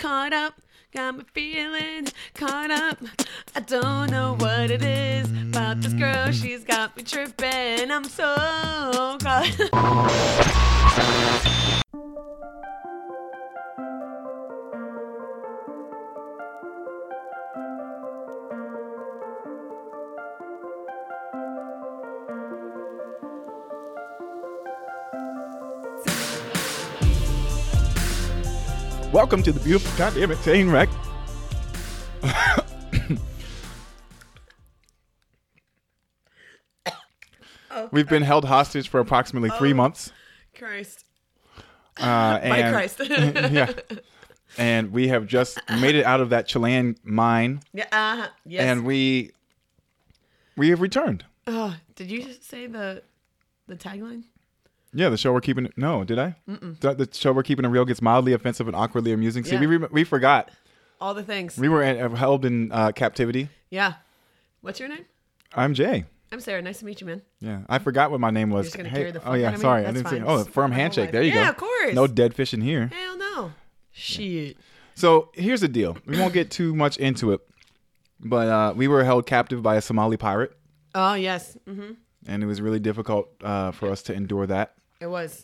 caught up. Got me feeling caught up. I don't know what it is about this girl. She's got me tripping. I'm so caught. Welcome to the beautiful goddamn it train wreck. We've been held hostage for approximately 3 months. Christ. And, Christ. Yeah. And we have just made it out of that Chilean mine. Yeah. Yes. And we have returned. Oh, did you say the tagline? Yeah, the show we're keeping. No, did I? The show we're keeping it real gets mildly offensive and awkwardly amusing. See, Yeah. we forgot. All the things. We were held in captivity. Yeah. What's your name? I'm Jay. I'm Sarah. Nice to meet you, man. Yeah, I forgot what my name was. You're just gonna carry the fuck oh yeah, out of me? sorry, I That's didn't say. fine. Oh, firm My whole handshake. life. There you go. Yeah, of course. No dead fish in here. Hell no. Shit. So here's the deal. We won't get too much into it, but we were held captive by a Somali pirate, Oh, yes. Mm-hmm. and it was really difficult for us to endure that. It was,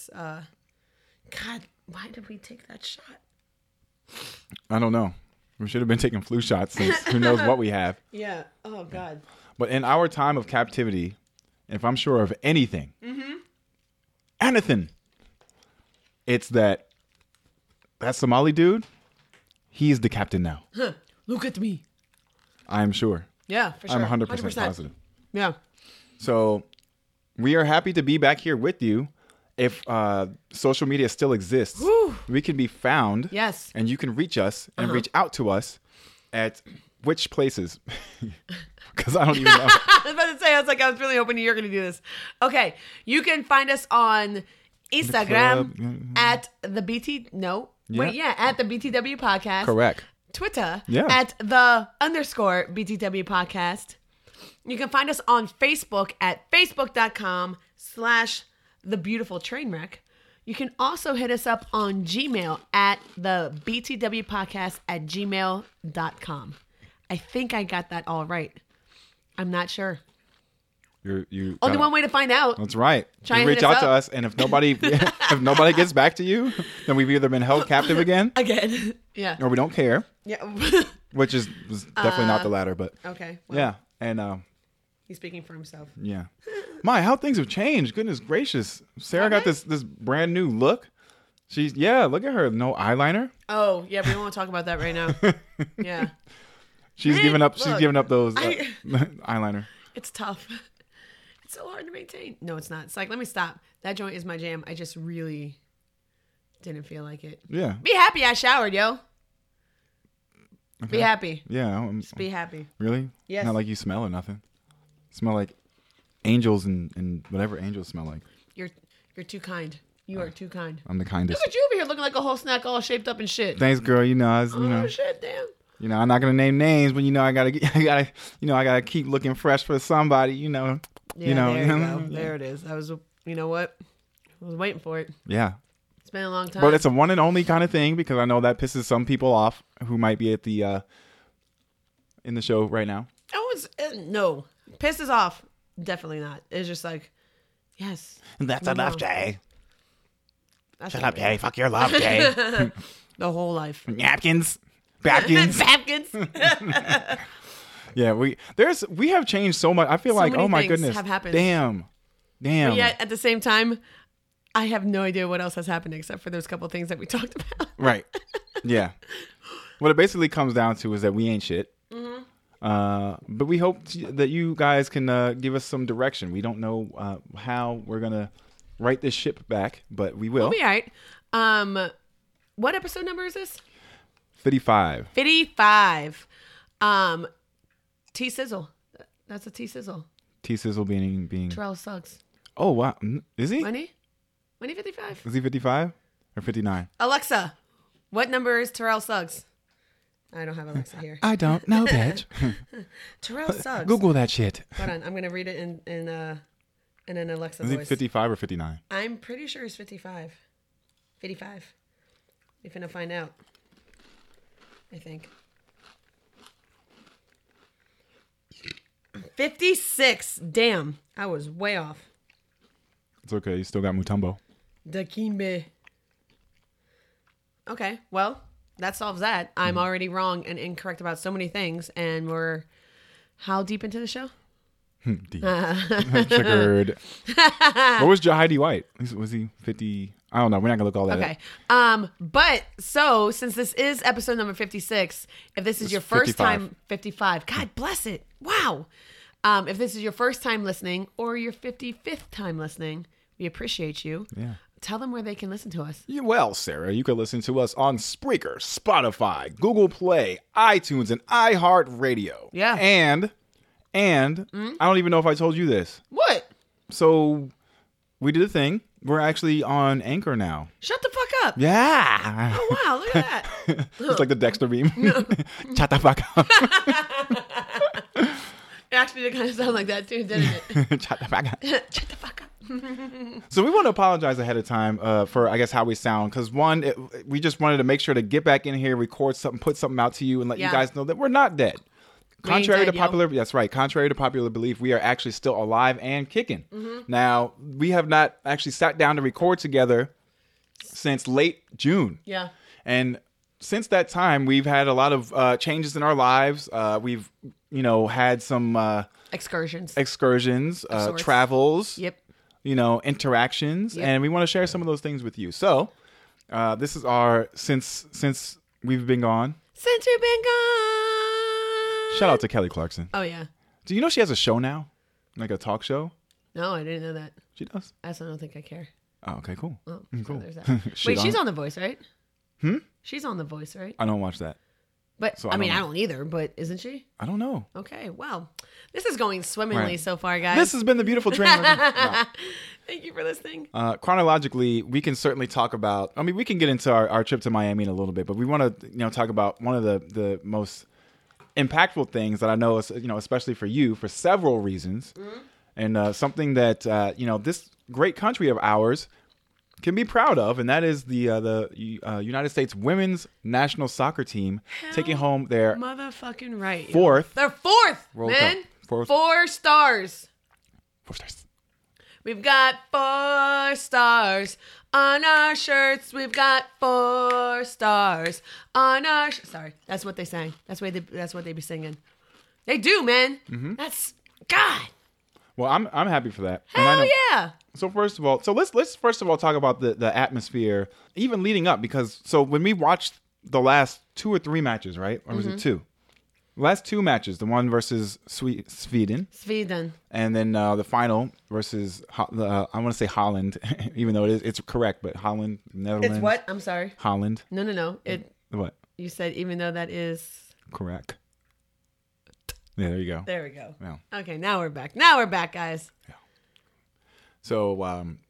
God, why did we take that shot? I don't know. We should have been taking flu shots since who knows what we have. Yeah. Oh, God. But in our time of captivity, if I'm sure of anything, anything, it's that Somali dude, he's the captain now. Huh. Look at me. I'm sure. Yeah, for sure. I'm 100% positive. Yeah. So we are happy to be back here with you. If social media still exists, Whew. we can be found. Yes. And you can reach us and reach out to us at which places? Because I don't even know. I was about to say, I was really hoping you're going to do this. Okay. You can find us on Instagram at the BT. No. Yeah. Wait, yeah. At the BTW podcast. Correct. Twitter Yeah. at the _ BTW podcast. You can find us on Facebook at facebook.com/the beautiful train wreck. You can also hit us up on Gmail at the BTW podcast at gmail.com. I think I got that all right. I'm not sure. You Only one way to find out. That's right. Try You and reach hit us out to up. us, and if nobody gets back to you, then we've either been held captive again, Again. Yeah. or we don't care, Yeah. which is definitely not the latter. But Okay. Well, yeah, and he's speaking for himself. yeah, how things have changed. Goodness gracious, Sarah got this brand new look. Look at her, no eyeliner. Oh, yeah. We won't talk about that right now. Yeah. She's Man, giving up. look, She's giving up those I- eyeliner. It's tough. It's so hard to maintain. No, it's not. It's like, let me stop. That joint is my jam. I just really didn't feel like it. Yeah, Be happy I showered, yo. Be happy. yeah. Be happy. Really? Yes. Not like you smell or nothing. Smell like angels and whatever angels smell like. You're too kind. You are too kind. I'm the kindest. Look at you over here looking like a whole snack all shaped up and shit. Thanks, girl. Oh, shit, damn. I'm not gonna name names, but I gotta keep looking fresh for somebody. Yeah, there you go. There it is. I was, you know what? I was waiting for it. Yeah, It's been a long time. but it's a one and only kind of thing because I know that pisses some people off who might be at the in the show right now. No. Pisses off. Definitely not. It's just like, yes. That's enough, Jay. That's Shut up, Jay. Fuck your love, Jay. The whole life. Napkins. Napkins. Yeah, we have changed so much. I feel So like, many oh my things goodness, have happened. damn. But yet, at the same time, I have no idea what else has happened except for those couple things that we talked about. Right. Yeah. What it basically comes down to is that we ain't shit. But we hope that you guys can give us some direction. We don't know how we're going to write this ship back, but we will. We'll be all right. What episode number is this? 55. 55. T-Sizzle. That's a T-Sizzle. T-Sizzle being... Terrell Suggs. Oh, wow. Is he? When he 55? Is he 55 or 59? Alexa, what number is Terrell Suggs? I don't have Alexa here. I don't know, bitch. Terrell Suggs. Google that shit. Hold on. I'm going to read it in an Alexa Is he voice. 55 or 59? I'm pretty sure it's 55. 55. We're finna find out. I think. 56. Damn. I was way off. It's okay. You still got Mutombo. Dakimbe. Okay, well, that solves that. I'm already wrong and incorrect about so many things, and we're how deep into the show? Deep. Triggered. What was Jahidi White? Was he 50? I don't know. We're not gonna look all that Okay. up. But so since this is episode number 56, if this is your first 55. time, 55. God bless it. Wow. If this is your first time listening or your 55th time listening, we appreciate you. Yeah. Tell them where they can listen to us. Well, Sarah, you can listen to us on Spreaker, Spotify, Google Play, iTunes, and iHeartRadio. Yeah. And I don't even know if I told you this. What? So we did a thing. We're actually on Anchor now. Shut the fuck up. Yeah. Oh, wow. Look at that. It's like the Dexter beam. Shut the fuck up. It actually did kind of sound like that too, didn't it? Shut the fuck up. Shut the fuck up. So we want to apologize ahead of time for, I guess, how we sound. Because one, we just wanted to make sure to get back in here, record something, put something out to you, and let you guys know that we're not dead. Contrary to popular, that's right. Contrary to popular belief, we are actually still alive and kicking. Now, we have not actually sat down to record together since late June. Yeah. And since that time, we've had a lot of changes in our lives. We've, had some Excursions. travels. Yep. Interactions, Yep. and we want to share some of those things with you. So, this is our since we've been gone. Since you've been gone. Shout out to Kelly Clarkson. Oh, yeah. Do you know she has a show now, like a talk show? No, I didn't know that. She does. I also don't think I care. Oh, okay, cool. Oh, Cool. So there's that. Shit Wait, she's on- on The Voice, right? She's on The Voice, right? I don't watch that. But, So I I mean, don't I know. don't either, but isn't she? I don't know. Okay, well, this is going swimmingly Right. so far, guys. This has been the beautiful train. No. Thank you for listening. Chronologically, we can certainly talk about. I mean, we can get into our trip to Miami in a little bit, but we want to talk about one of the most impactful things that I know, especially for you, for several reasons, and something that this great country of ours can be proud of, and that is the United States women's national soccer team taking home their Motherfucking right. fourth. They're fourth, World man. Cup. Fourth. 4 stars. 4 stars. We've got 4 stars on our shirts. We've got 4 stars on our. Sorry, that's what they sang. That's what they be singing. They do, man. That's God. Well, I'm happy for that. And I Hell know- yeah. So first of all, let's first of all talk about the atmosphere, even leading up, because when we watched the last 2 or 3 matches, right, or was it 2? Last 2 matches, the one versus Sweden, and then the final versus I want to say Holland, even though it's correct, but Holland, Netherlands. It's what? I'm sorry. Holland. No. What? You said even though that is. Correct. Yeah, there you go. There we go. Yeah. Okay, now we're back. Now we're back, guys. So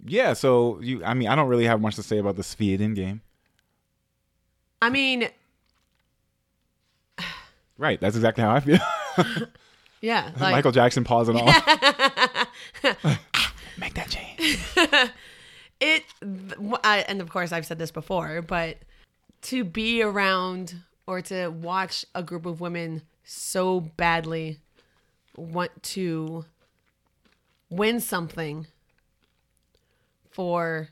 I mean, I don't really have much to say about the Sweden game. I mean, Right, that's exactly how I feel. yeah. Like, Michael Jackson pausing off. Make that change. and of course I've said this before, but to be around or to watch a group of women so badly want to win something for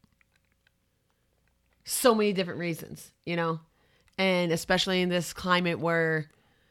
so many different reasons, and especially in this climate where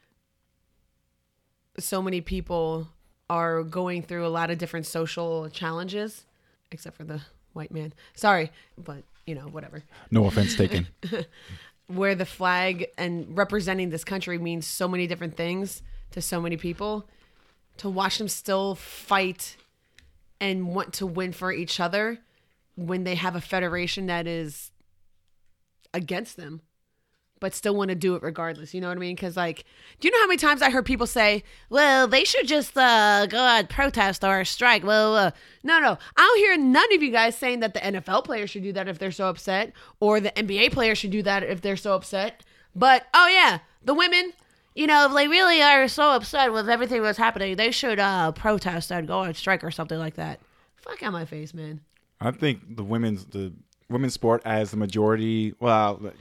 so many people are going through a lot of different social challenges, except for the white man. Sorry, but whatever. No offense taken. Where the flag and representing this country means so many different things to so many people, to watch them still fight and want to win for each other when they have a federation that is against them, but still want to do it regardless. You know what I mean? Because, do you know how many times I heard people say, well, they should just go out protest or strike. Well, no. I don't hear none of you guys saying that the NFL players should do that if they're so upset, or the NBA players should do that if they're so upset. But, oh, yeah, the women, if they really are so upset with everything that's happening, they should protest and go on strike or something like that. Fuck out my face, man. I think the women's sport as the majority, well,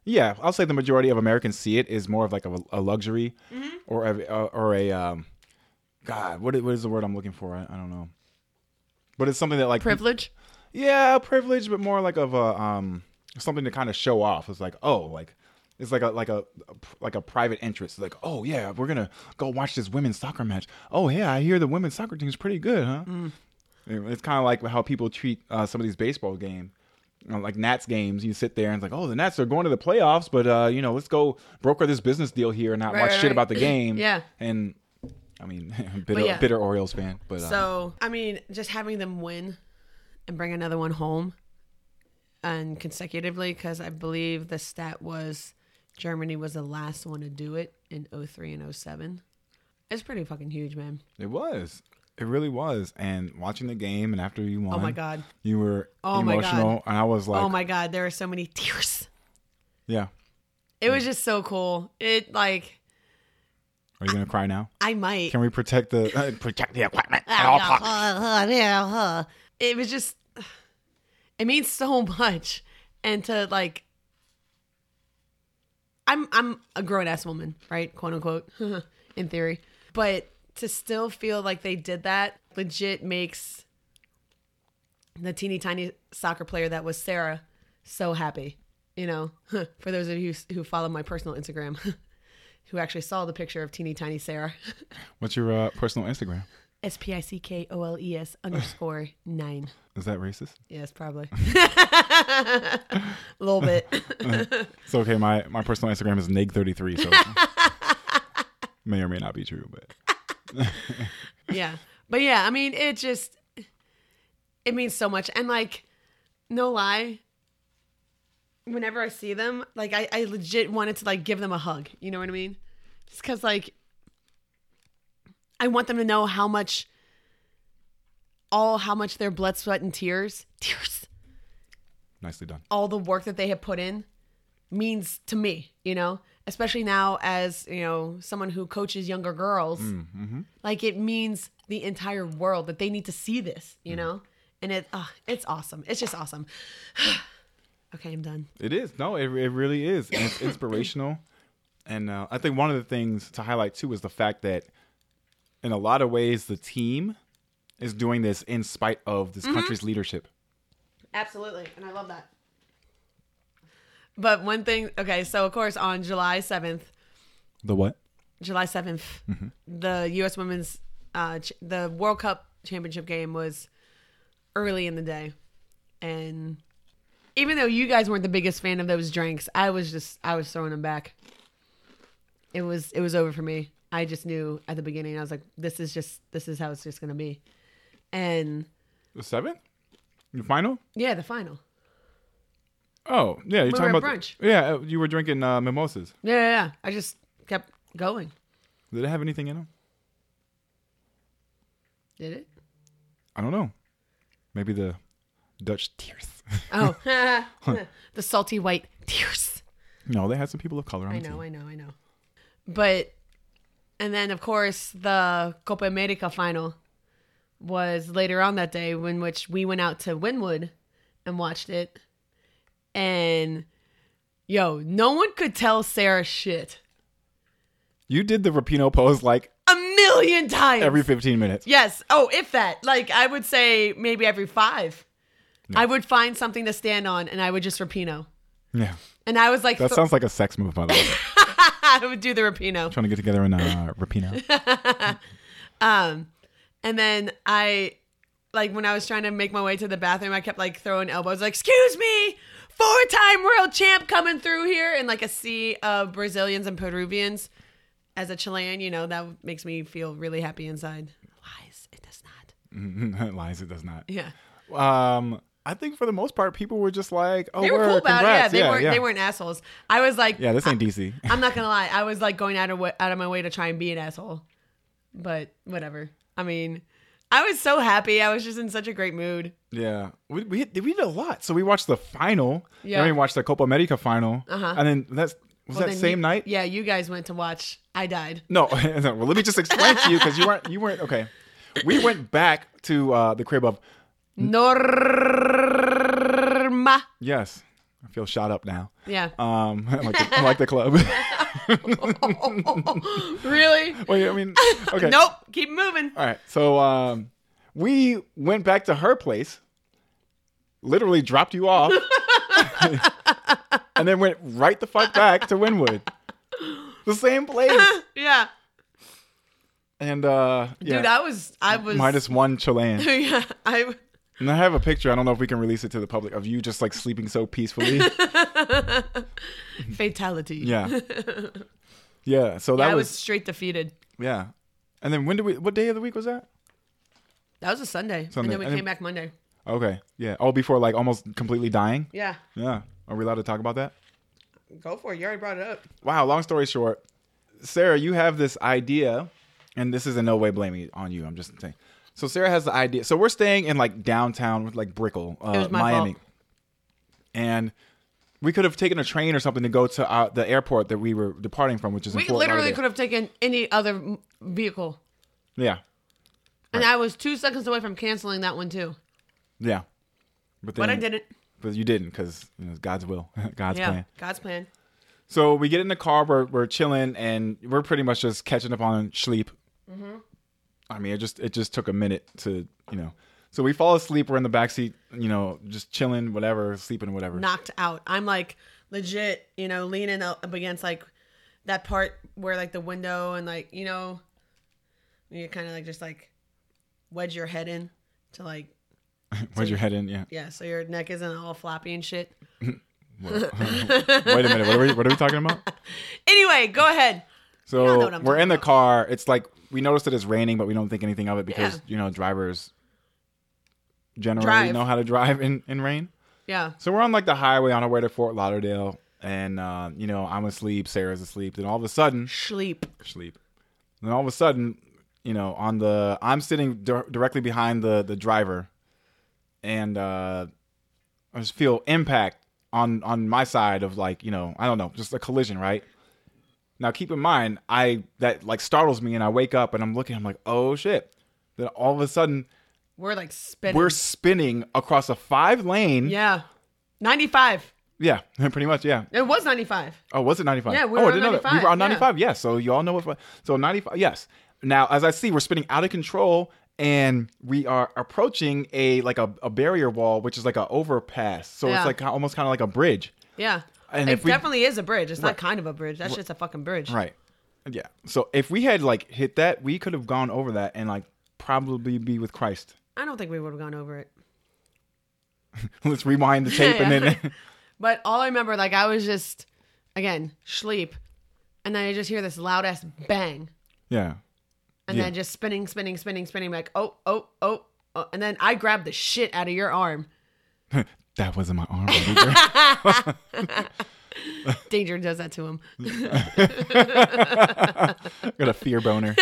Yeah, I'll say the majority of Americans see it is more of like a luxury Mm-hmm. or a God, what is the word I'm looking for? I don't know. But it's something that like Privilege. Yeah, privilege, but more like of a something to kind of show off. It's like, oh, like it's like a private interest. Like, oh yeah, we're gonna go watch this women's soccer match. Oh yeah, I hear the women's soccer team is pretty good, huh? It's kind of like how people treat some of these baseball games. Like Nats games, you sit there and it's like, oh, the Nats are going to the playoffs, but let's go broker this business deal here and not watch shit about the game. Yeah. And I mean, yeah. bitter Orioles fan, but So I mean, just having them win and bring another one home, and consecutively, because I believe the stat was Germany was the last one to do it in 2003 and 2007. It's pretty fucking huge, man. it was. It really was. And watching the game and after you won, Oh my God. you were Oh my emotional. God. And I was like, Oh my God, there are so many tears. yeah. It was just so cool. It like Are you gonna cry now? I might. Can we protect the equipment at all costs? It was just, it means so much. And to like, I'm a grown ass woman, right? Quote unquote, in theory. But to still feel like they did that legit makes the teeny tiny soccer player that was Sarah so happy. You know, for those of you who follow my personal Instagram, who actually saw the picture of teeny tiny Sarah. What's your personal Instagram? SPICKOLES_9. Is that racist? Yes, probably. A little bit. It's okay. My personal Instagram is Nig33, so may or may not be true, but Yeah. But yeah, I mean, it means so much. And like, no lie, whenever I see them, like I legit wanted to like give them a hug. You know what I mean? Just because like, I want them to know how much their blood, sweat, and tears, nicely done. all the work that they have put in means to me, you know, especially now as, you know, someone who coaches younger girls, like it means the entire world that they need to see this, you know, and it's awesome. It's just awesome. Okay, I'm done. It is. No, it really is. And it's inspirational. And I think one of the things to highlight too is the fact that in a lot of ways, the team is doing this in spite of this country's leadership. Absolutely. And I love that. But one thing, okay, so of course on July 7th, The what? the U.S. Women's, the World Cup championship game was early in the day. And even though you guys weren't the biggest fan of those drinks, I was throwing them back. It was over for me. I just knew at the beginning, I was like, this is how it's just going to be. And The 7th? The final? yeah, the final. Oh, yeah. You're We talking were at about brunch. Yeah, you were drinking mimosas. Yeah. I just kept going. Did it have anything in them? Did it? I don't know. Maybe the Dutch tears. Oh, the salty white tears. No, they had some people of color on I the know. team. But, and then of course the Copa America final was later on that day, in which we went out to Wynwood and watched it. And yo, no one could tell Sarah shit. You did the Rapinoe pose like 1,000,000 times. every 15 minutes. Yes. Oh, if that. Like, I would say maybe every 5. Yeah. I would find something to stand on and I would just Rapinoe. Yeah. And I was like, That sounds like a sex move, by the way. I would do the Rapinoe. Trying to get together in Rapinoe. And then I, like, when I was trying to make my way to the bathroom, I kept like throwing elbows, like, excuse me, 4-time world champ coming through here, and like a sea of Brazilians and Peruvians. As a Chilean, you know, that makes me feel really happy inside. Lies, it does not. Lies, it does not. Yeah. I think for the most part, people were just like, "Oh, They were cool about congrats. it. Yeah, they weren't assholes. I was like, Yeah, this ain't DC. I'm not gonna lie. I was like going out of my way to try and be an asshole, but whatever. I mean, I was so happy. I was just in such a great mood. Yeah, we did a lot. So we watched the final. Yeah. Then we watched the Copa America final. And then was that then same night? Yeah, you guys went to watch I Died. No. Well, let me just explain to you because you weren't okay. We went back to the crib of Norma. yes, I feel shot up now. Yeah. I like the club. Really? Wait, I mean, okay. Nope. Keep moving. All right. So we went back to her place, literally dropped you off, and then went right the fuck back to Wynwood. The same place. Yeah. And yeah. Dude, I was -1 Chilean. Yeah. And I have a picture. I don't know if we can release it to the public of you just like sleeping so peacefully. Fatality. Yeah. Yeah. So that I was was straight defeated. yeah. And then what day of the week was that? That was a Sunday. And then we came back Monday. Okay. Yeah. Oh, before like almost completely dying? Yeah. Yeah. Are we allowed to talk about that? Go for it. You already brought it up. Wow. Long story short, Sarah, you have this idea, and this is in no way blaming on you. I'm just saying. So Sarah has the idea. So we're staying in like downtown with like Brickell, It was my Miami. fault. And we could have taken a train or something to go to the airport that we were departing from, which is in We Fort literally Lauderdale. could have taken any other vehicle. Yeah. And I was 2 seconds away from canceling that one too. Yeah. But But I didn't. But you didn't because it's God's will, God's Yeah. plan. God's plan. So we get in the car, we're chilling, and we're pretty much just catching up on sleep. Mm-hmm. I mean, it just took a minute to, So we fall asleep. We're in the backseat, just chilling, whatever, sleeping, whatever. Knocked out. I'm like legit, leaning up against like that part where like the window and like, you kind of like just like wedge your head in to like. Wedge your head in, yeah. Yeah, so your neck isn't all floppy and shit. Wait a minute. What are we talking about? Anyway, go ahead. So You don't know what I'm we're in the talking car. It's like we noticed that it's raining, but we don't think anything of it because drivers generally Drive. know how to drive in rain. Yeah. So we're on like the highway on our way to Fort Lauderdale, and I'm asleep. Sarah's asleep. Then all of a sudden, Sleep. Then all of a sudden, I'm sitting directly behind the driver, and I just feel impact on my side of like I don't know, just a collision, right? Now keep in mind, that like startles me, and I wake up and I'm looking. I'm like, oh shit! Then all of a sudden, We're like spinning. we're spinning across a 5-lane. Yeah. 95. Yeah, pretty much. Yeah. It was 95. Oh, was it 95? Yeah, we I were on didn't know that. We 95, were on yeah. 95. Yes. So you all know what. So 95. Yes. Now, as I see, we're spinning out of control, and we are approaching a barrier wall, which is like an overpass. So Yeah. it's like almost kind of like a bridge. Yeah. And it if we- definitely is a bridge. It's Right. not kind of a bridge. That shit's a fucking bridge. Right. Yeah. So if we had like hit that, we could have gone over that and like probably be with Christ. I don't think we would have gone over it. Let's rewind the tape and then. But all I remember, like, I was just, again, sleep. And then I just hear this loud ass bang. Yeah. And then just spinning, like, oh. And then I grabbed the shit out of your arm. That wasn't my arm. Danger does that to him. Got a fear boner.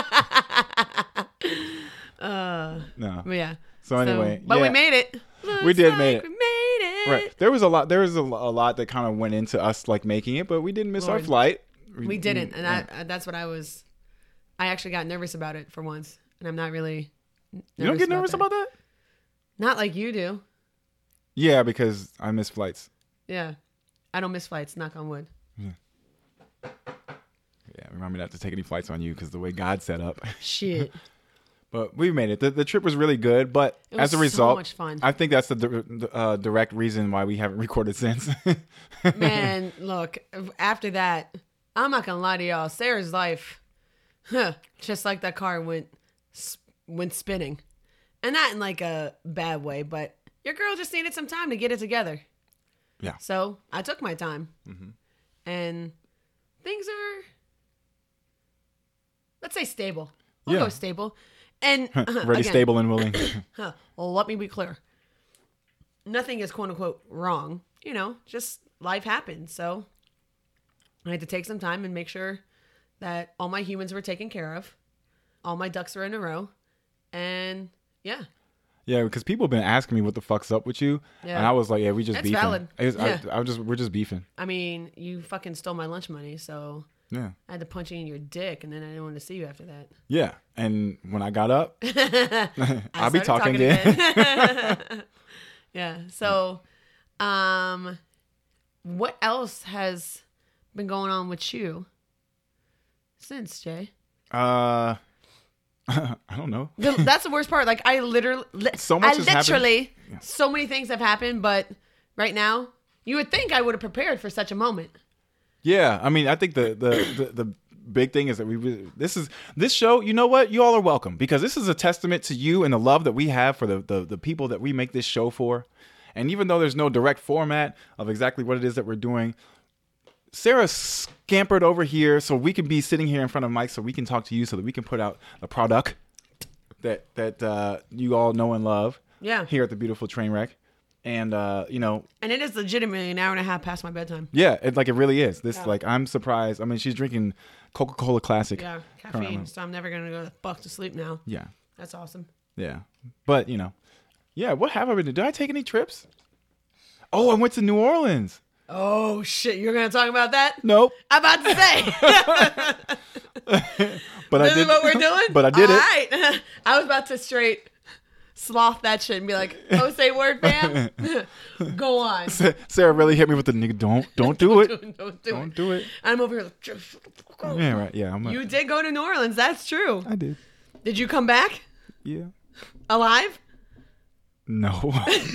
No. But yeah. So anyway, but we yeah. made it. We did make it. We made it. Right. There was a lot that kind of went into us like making it, but we didn't miss our Lord. flight. We didn't. And that's what I actually got nervous about it for once. And I'm not really You don't get nervous about that? Not like you do. Yeah, because I miss flights. Yeah. I don't miss flights, knock on wood. Yeah, remind me not to take any flights on you because the way God set up. Shit. But we made it. The trip was really good, but It was as a result, so much fun. I think that's the direct reason why we haven't recorded since. Man, look, after that, I'm not gonna lie to y'all. Sarah's life, just like that car went spinning, and not in like a bad way, but your girl just needed some time to get it together. Yeah. So I took my time, and things are, let's say, stable. We'll Yeah. go stable, and Ready, again, stable, and willing. Well, let me be clear. Nothing is quote unquote wrong. Just life happens. So I had to take some time and make sure that all my humans were taken care of. All my ducks were in a row. And yeah. Yeah, because people have been asking me what the fuck's up with you, Yeah. and I was like, "Yeah, we just That's beefing." valid. Yeah. We're just beefing. I mean, you fucking stole my lunch money, so Yeah, I had to punch you in your dick, and then I didn't want to see you after that. yeah. And when I got up, I'll be started talking again. again. Yeah. So, what else has been going on with you since, Jay? I don't know. That's the worst part. Like I literally, So much has happened. so many things have happened, but right now, you would think I would have prepared for such a moment. Yeah, I mean, I think the big thing is that this show. You know what? You all are welcome, because this is a testament to you and the love that we have for the people that we make this show for. And even though there's no direct format of exactly what it is that we're doing, Sarah scampered over here so we can be sitting here in front of Mike, so we can talk to you, so that we can put out a product that you all know and love. Yeah. Here at the beautiful Trainwreck. And and it is legitimately an hour and a half past my bedtime. Yeah, it really is. I'm surprised. I mean, she's drinking Coca-Cola Classic. Yeah, caffeine. So I'm never gonna go the fuck to sleep now. Yeah, that's awesome. Yeah, but yeah. What have I been doing? Did I take any trips? Oh, I went to New Orleans. Oh shit! You're gonna talk about that? Nope. I'm about to say. But this is what we're doing. But I did it. All right. I was about to straight sloth that shit and be like, "Oh, say word, fam." Go on. Sarah really hit me with the nigga. Don't do it. Don't do it. I'm over here like, shut the fuck up. Yeah, right. Yeah. You did go to New Orleans. That's true. I did. Did you come back? Yeah. Alive? No.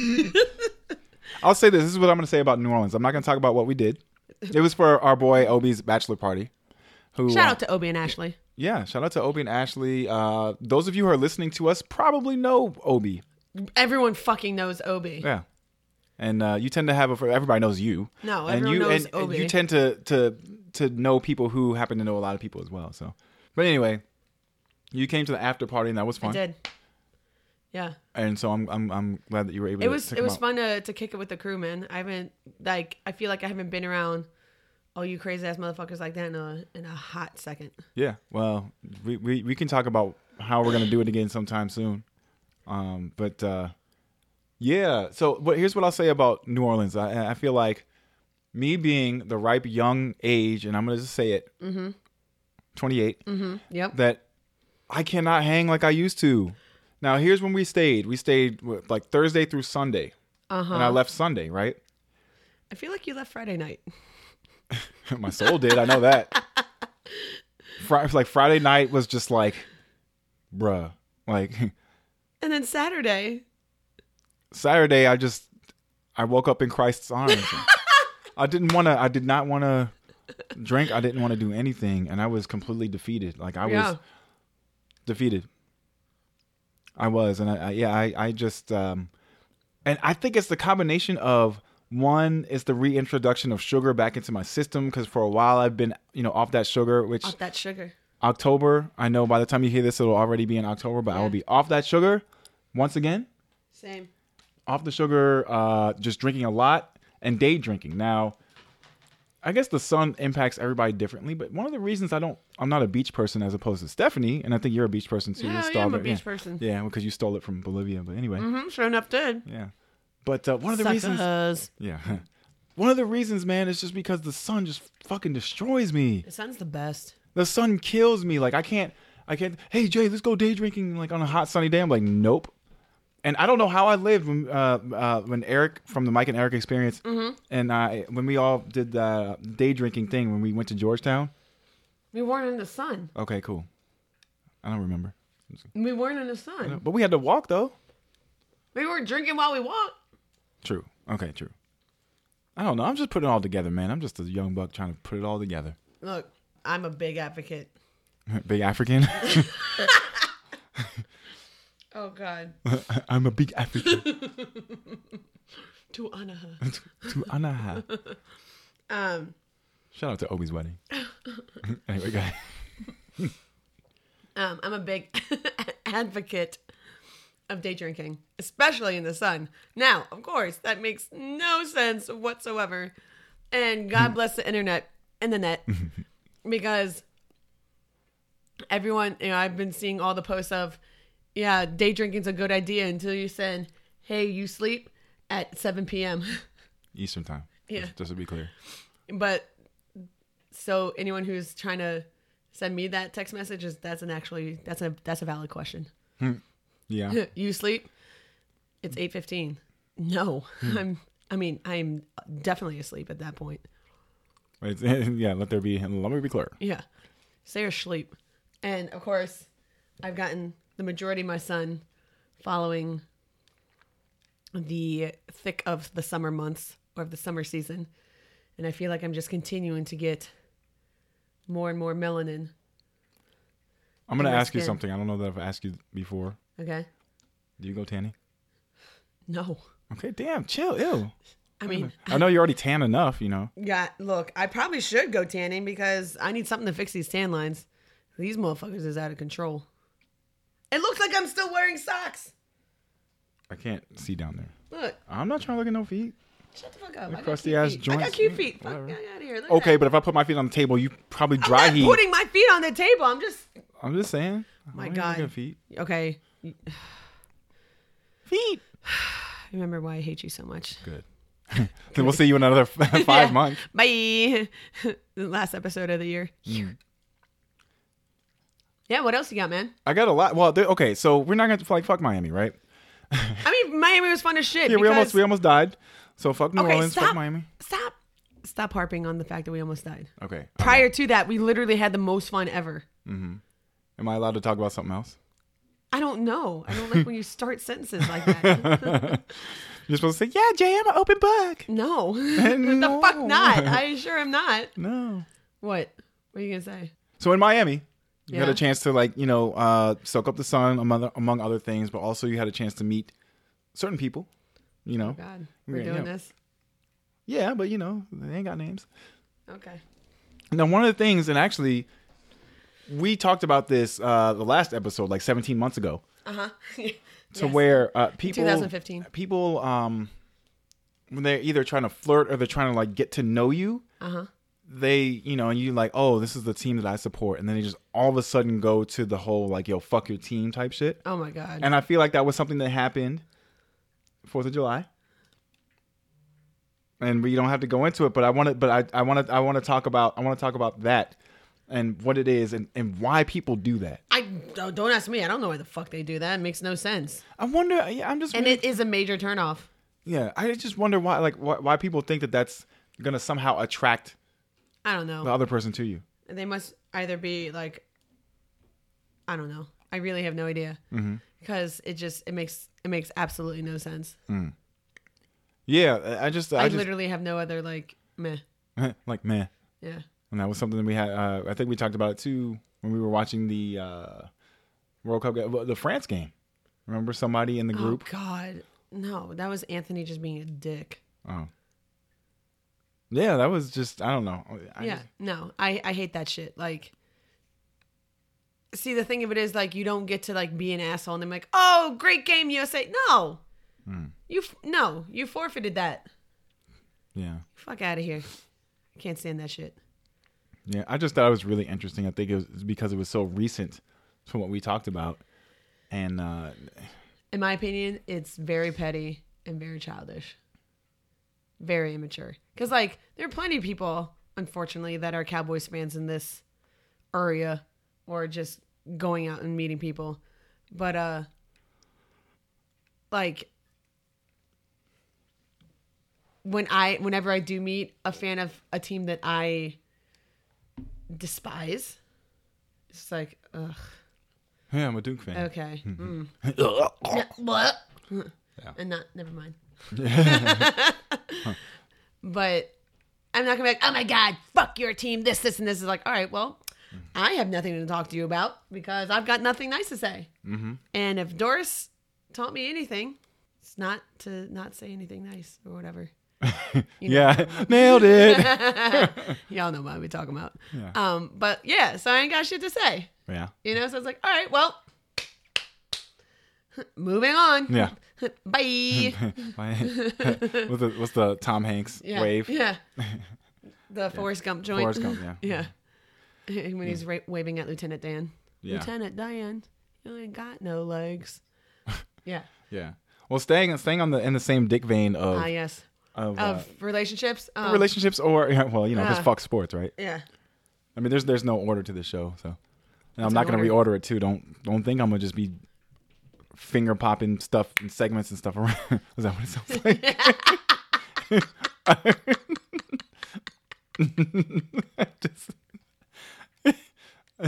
I'll say this. This is what I'm going to say about New Orleans. I'm not going to talk about what we did. It was for our boy Obi's bachelor party. Shout out to Obi and Ashley. Yeah, shout out to Obi and Ashley. Those of you who are listening to us probably know Obi. Everyone fucking knows Obi. Yeah. And you tend to have everybody knows you. No, everyone knows Obi. And you tend to know people who happen to know a lot of people as well. So, but anyway, you came to the after party and that was fun. I did. Yeah. And so I'm glad that you were able. It was fun to kick it with the crew, man. I feel like I haven't been around all you crazy ass motherfuckers like that in a hot second. Yeah. Well, we can talk about how we're gonna do it again sometime soon. Yeah. So, but here's what I'll say about New Orleans. I feel like me being the ripe young age, and I'm gonna just say it, 28. Yep. That I cannot hang like I used to. Now, here's when we stayed. We stayed like Thursday through Sunday, and I left Sunday. Right. I feel like you left Friday night. My soul did. I know that. Friday night was just like, bruh, like. And then Saturday, I woke up in Christ's arms. I did not want to drink. I didn't want to do anything, and I was completely defeated. Like I was defeated. I was, and I just, and I think it's the combination of. One is the reintroduction of sugar back into my system, because for a while I've been, off that sugar. October, I know by the time you hear this, it'll already be in October, but I will be off that sugar once again. Same. Off the sugar, just drinking a lot and day drinking. Now, I guess the sun impacts everybody differently, but one of the reasons I'm not a beach person as opposed to Stephanie, and I think you're a beach person too. Yeah, I'm a beach person. Yeah, because you stole it from Bolivia, but anyway. Sure enough did. Yeah. But one of the reasons, one of the reasons, man, is just because the sun just fucking destroys me. The sun's the best. The sun kills me. Like I can't. Hey Jay, let's go day drinking like on a hot sunny day. I'm like, nope. And I don't know how I lived when Eric from the Mike and Eric Experience, and when we all did the day drinking thing when we went to Georgetown. We weren't in the sun. Okay, cool. I don't remember. We weren't in the sun. But we had to walk though. We weren't drinking while we walked. True. Okay, true. I don't know. I'm just putting it all together, man. I'm just a young buck trying to put it all together. Look, I'm a big advocate. Big African? Oh, God. I'm a big advocate. To Anaha. To Anaha. Shout out to Obi's wedding. Anyway, go ahead. I'm a big advocate of day drinking, especially in the sun. Now, of course, that makes no sense whatsoever. And God bless the internet and the net, because everyone, I've been seeing all the posts of, day drinking's a good idea until you said, hey, you sleep at 7 p.m. Eastern time. Yeah. Just to be clear. But so anyone who's trying to send me that text message, that's a valid question. Yeah. You sleep? It's 8:15. No, I'm I mean, I'm definitely asleep at that point. Yeah, let me be clear. Yeah. Stay asleep. And of course, I've gotten the majority of my sun following the thick of the summer months or of the summer season. And I feel like I'm just continuing to get more and more melanin. I'm going to my ask you skin. something. I don't know that I've asked you before. Okay? Do you go tanning? No. Okay, damn, chill, ew. I mean, I know you're already tan enough, you know. yeah, look, I probably should go tanning because I need something to fix these tan lines. These motherfuckers is out of control. It looks like I'm still wearing socks. I can't see down there. Look, I'm not trying to look at no feet. shut the fuck up. Your I got crusty cute ass feet. I joints. got cute feet. Fuck, Whatever. get out of here. Look Okay, at but if I put my feet on the table, you probably that. dry I'm heat. not putting my feet on the table. I'm just saying. My I ain't God. looking at feet. Okay. Feet. Remember why I hate you so much. Good. Then we'll see you in another 5 Yeah. months. Bye. The last episode of the year. Mm. Yeah, what else you got, man? I got a lot. Well, okay, so we're not gonna fuck Miami, right? I mean, Miami was fun as shit. Yeah, because... we almost died. So fuck New Okay, Orleans, stop. fuck Miami. Stop harping on the fact that we almost died. Okay. Prior to that, we literally had the most fun ever. Am I allowed to talk about something else? I don't know. I don't like when you start sentences like that. You're supposed to say, "Yeah, Jay, I'm an open book." No. No. The fuck not. I sure am not. No. What? What are you going to say? So in Miami, you had Yeah. a chance to soak up the sun among other things, but also you had a chance to meet certain people. You know. Oh, God. We're Yeah, doing yeah. this? Yeah, but they ain't got names. Okay. Now, one of the things, and actually, we talked about this the last episode, like 17 months ago, Uh-huh. to where people, 2015. people, when they're either trying to flirt or they're trying to like get to know you, Uh-huh. they, and you like, oh, this is the team that I support, and then they just all of a sudden go to the whole like, yo, fuck your team type shit. Oh, my God. And I feel like that was something that happened 4th of July. And we don't have to go into it, but I want to talk about that and what it is and why people do that. Don't ask me. I don't know why the fuck they do that. It makes no sense. I wonder. Yeah, I'm just. And really, it is a major turnoff. Yeah, I just wonder why people think that that's gonna somehow attract I don't know. the other person to you. They must either be like, I don't know. I really have no idea. Because it makes absolutely no sense. Yeah, I just literally have no other like meh. like meh. Yeah. And that was something that we had. I think we talked about it too when we were watching the World Cup, the France game. Remember somebody in the group? Oh God, no, that was Anthony just being a dick. Oh. Yeah, that was just, I don't know. No, I hate that shit. Like, see, the thing of it is, like, you don't get to like be an asshole and then like, oh, great game, USA. No, you forfeited that. Yeah. Fuck out of here. I can't stand that shit. Yeah, I just thought it was really interesting. I think it was because it was so recent from what we talked about. And in my opinion, it's very petty and very childish. Very immature. Because, like, there are plenty of people, unfortunately, that are Cowboys fans in this area or just going out and meeting people. But, like, whenever I do meet a fan of a team that I despise, it's like, ugh. yeah, I'm a Duke fan. Okay. Mm. Yeah. What? And never mind. But I'm not gonna be like, oh my God, fuck your team, this, and this. Is like, all right, well, I have nothing to talk to you about because I've got nothing nice to say. And if Doris taught me anything, it's not to not say anything nice or whatever. Yeah, nailed it. Y'all know what we're talking about. Yeah. But yeah, so I ain't got shit to say. Yeah. So it's like, all right, well, moving on. Yeah. Bye. What's the Tom Hanks wave? Yeah. The Forrest Gump joint. Forrest Gump, yeah. Yeah. When he's waving at Lieutenant Dan. Yeah. Lieutenant Dan, you ain't got no legs. Yeah. Yeah. Well, staying in the same dick vein of Yes. of Relationships. relationships or just fuck sports, right? Yeah. I mean, there's no order to this show, so and I'm What's not an gonna order? reorder it too. Don't think I'm gonna just be finger popping stuff and segments and stuff around. Is that what it sounds like? Just, I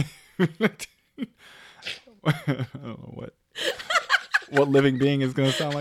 don't know what living being is going to sound like.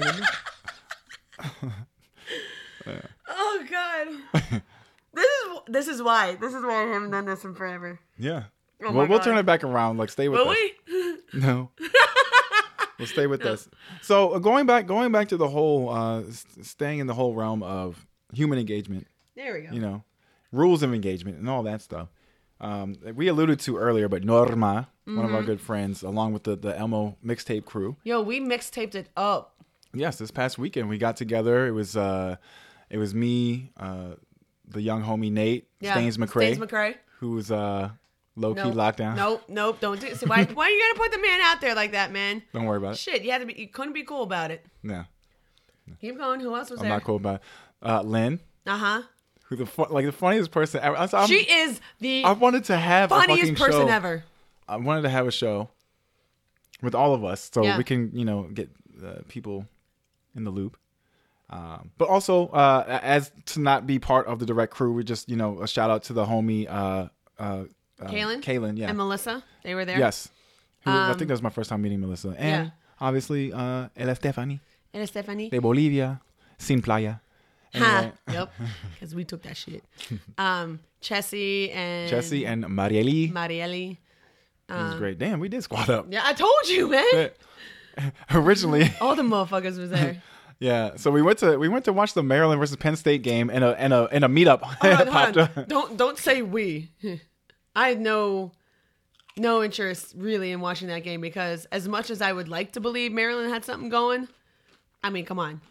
Oh God. This is why I haven't done this in forever. Yeah. Oh Well, my we'll God. turn it back around. Like, stay with Will us. we? No. We'll stay with us. So going back to the whole, staying in the whole realm of human engagement. There we go. You know, rules of engagement and all that stuff. We alluded to earlier, but Norma, one of our good friends, along with the Elmo mixtape crew. Yo, we mixtaped it up. Yes, this past weekend we got together. It was me, the young homie Nate, Staines McCrae, who was low key lockdown. Nope, don't do it. Why are you gonna put the man out there like that, man? Don't worry about it. Shit, you couldn't be cool about it. No, Keep going. Who else was I'm there? not cool about it. Lynn, who the funniest person ever. She is the I wanted to have a funniest fucking person show. ever. I wanted to have a show with all of us so Yeah. we can, get people in the loop. But also, as to not be part of the direct crew, we just, a shout out to the homie, Kaylin, yeah. And Melissa, they were there. Yes. I think that was my first time meeting Melissa. And Yeah. obviously, Ella Stephanie And Stephanie. de Bolivia, Sin Playa. Anyway, Yep. Because we took that shit. Chessie and Marieli. Marieli. It was great. Damn, we did squad up. Yeah, I told you, man. Originally, All the motherfuckers was there. yeah. So we went to watch the Maryland versus Penn State game and a meetup popped up. Don't say we. I had no interest really in watching that game because as much as I would like to believe Maryland had something going, I mean, come on.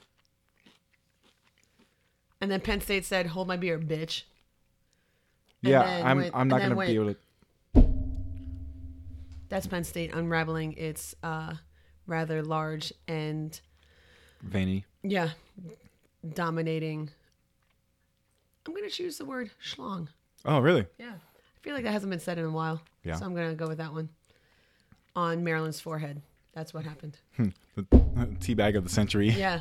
And then Penn State said, "Hold my beer, bitch." And Yeah, then I'm not gonna be able to. That's Penn State unraveling its rather large and Veiny. dominating. I'm gonna choose the word schlong. Oh, really? Yeah, I feel like that hasn't been said in a while. Yeah. So I'm gonna go with that one. On Maryland's forehead. That's what happened. The teabag of the century. Yeah.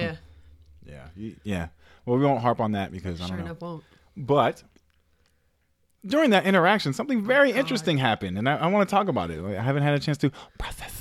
Yeah. Well, we won't harp on that because I Sure don't know. enough, won't. But during that interaction, something very interesting happened, and I want to talk about it. I haven't had a chance to process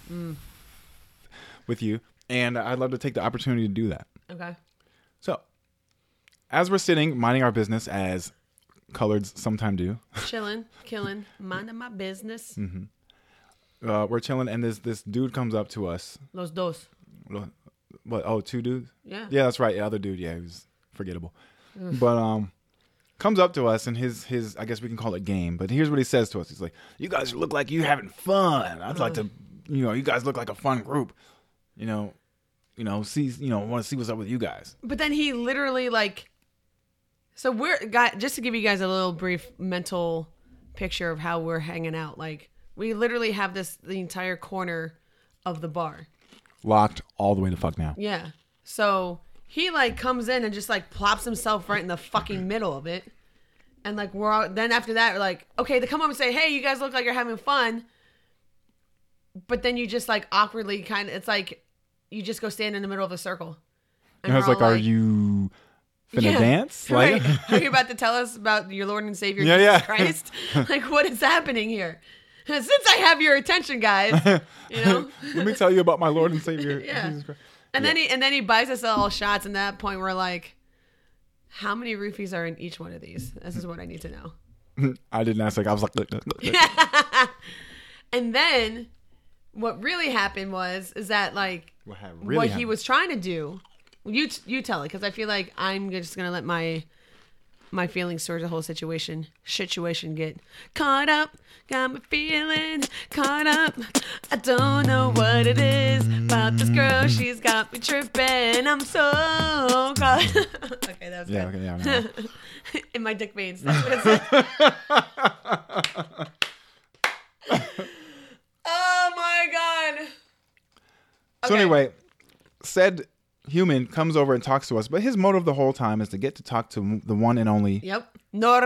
with you, and I'd love to take the opportunity to do that. Okay. So, as we're sitting, minding our business, as coloreds sometimes do, Chilling, killing, minding my business. we're chilling, and this dude comes up to us. Los dos. What? Oh, two dudes? Yeah. Yeah, that's right. The other dude, yeah, he was forgettable. But comes up to us and his I guess we can call it game. But here's what he says to us. He's like, "You guys look like you having fun. I'd like to, you guys look like a fun group. Want to see what's up with you guys." But then he literally so just to give you guys a little brief mental picture of how we're hanging out. Like we literally have the entire corner of the bar. Locked all the way the fuck down. Yeah. So he comes in and just plops himself right in the fucking middle of it. And then after that, we're like, okay, they come up and say, "Hey, you guys look like you're having fun." But then you just awkwardly it's like you just go stand in the middle of a circle. And I was like, "Are you finna dance? Right. Are you about to tell us about your Lord and Savior Yeah, Jesus Christ? What is happening here? Since I have your attention, guys, Let me tell you about my Lord and Savior. Yeah. Jesus Christ. And then he buys us all shots, and at that point we're like, how many roofies are in each one of these? This is what I need to know. I didn't ask. I was like, look. And then what really happened is that what he was trying to do. You tell it, because I feel like I'm just gonna let my feelings towards the whole situation get caught up. Got me feeling caught up. I don't know what it is about this girl. She's got me tripping. I'm so caught. Okay, that was good. Okay, yeah. In my dick veins. That's what it said. Oh my god. So Okay. anyway, said human comes over and talks to us, but his motive the whole time is to get to talk to the one and only. Yep.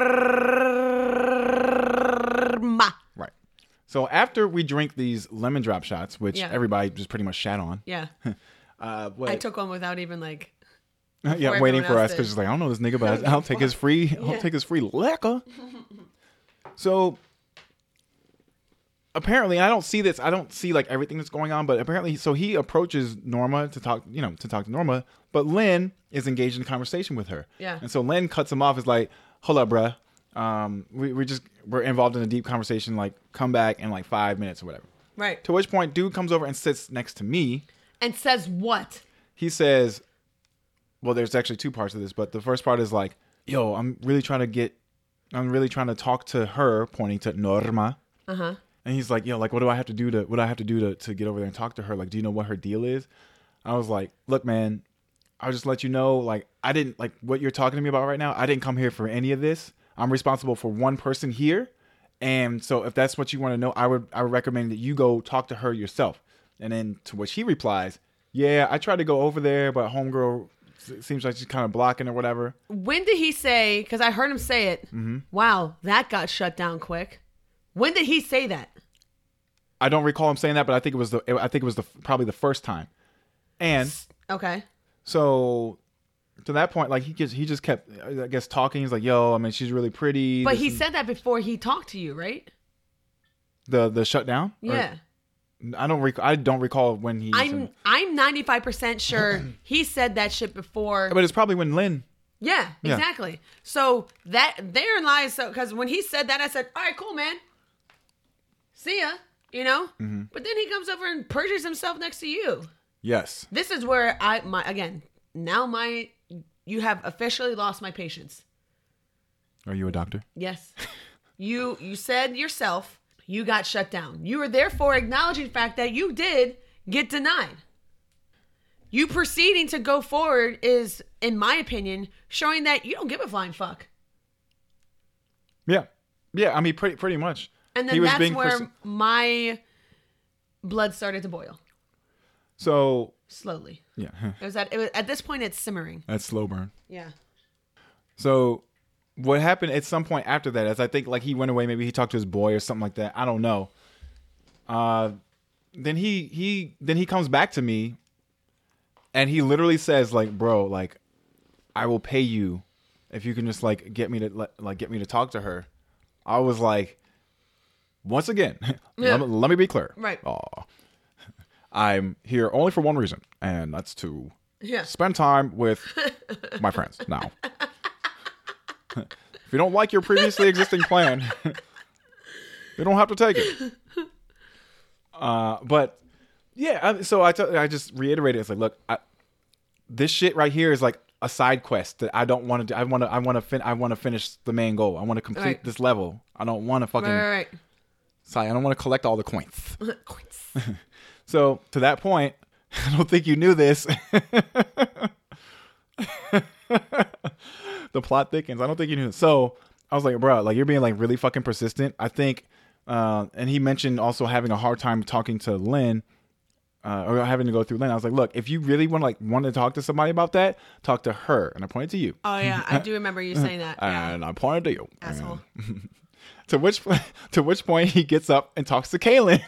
Norma. Right. So after we drink these lemon drop shots, which Yeah. everybody just pretty much shat on. Yeah. What, I took one without even Yeah, waiting for us because she's like, I don't know this nigga, but I'll take his free. I'll take his free liquor. So apparently, I don't see this. I don't see like everything that's going on, but apparently, so he approaches Norma to talk. To talk to Norma, but Lynn is engaged in a conversation with her. Yeah. And so Lynn cuts him off. Is like, hold up, bruh. We're involved in a deep conversation. Like, come back in like 5 minutes or whatever. Right. To which point, dude comes over and sits next to me. And says what? He says, well, there's actually two parts of this, but the first part is like, yo, I'm really trying to talk to her, pointing to Norma. Uh-huh. And he's like, yo, like, what do I have to do to get over there and talk to her? Like, do you know what her deal is? I was like, look, man, I'll just let you know, like, I didn't, like, what you're talking to me about right now, I didn't come here for any of this. I'm responsible for one person here. And so if that's what you want to know, I would recommend that you go talk to her yourself. And then to which he replies, yeah, I tried to go over there, but homegirl seems like she's kind of blocking or whatever. When did he say, because I heard him say it, wow, that got shut down quick. When did he say that? I don't recall him saying that, but I think it was probably the first time. And okay. So to that point, like he just kept, I guess, talking. He's like, yo, I mean, she's really pretty. But he said that before he talked to you, right? The shutdown? Yeah. I don't recall when he. I'm 95% sure he said that shit before. But it's probably when Lynn. Yeah, exactly. So that therein lies. So because when he said that, I said, all right, cool, man. See ya. Mm-hmm. But then he comes over and perjures himself next to you. Yes. This is where you have officially lost my patience. Are you a doctor? Yes. You said yourself, you got shut down. You were therefore acknowledging the fact that you did get denied. You proceeding to go forward is, in my opinion, showing that you don't give a flying fuck. Yeah. Yeah, I mean, pretty much. And then that's where my blood started to boil. So slowly. Yeah. It was at this point it's simmering. That's slow burn. Yeah. So what happened at some point after that is I think like he went away, maybe he talked to his boy or something like that. I don't know. Then he comes back to me and he literally says like, bro, like I will pay you if you can just like get me to talk to her. I was like, once again, let me be clear. Right. I'm here only for one reason, and that's to spend time with my friends now. If you don't like your previously existing plan, you don't have to take it. But yeah, so I just reiterated. It's like, look, this shit right here is like a side quest that I don't want to do. I want to finish the main goal. I want to complete this level. I don't want to fucking. Right. Sorry, I don't want to collect all the coins. So to that point, I don't think you knew this. The plot thickens. I don't think you knew this. So I was like, bro, like you're being like really fucking persistent. I think, and he mentioned also having a hard time talking to Lynn, or having to go through Lynn. I was like, look, if you really want to talk to somebody about that, talk to her. And I pointed to you. Oh yeah, I do remember you saying that. And I pointed to you. Asshole. To which point he gets up and talks to Kaylin.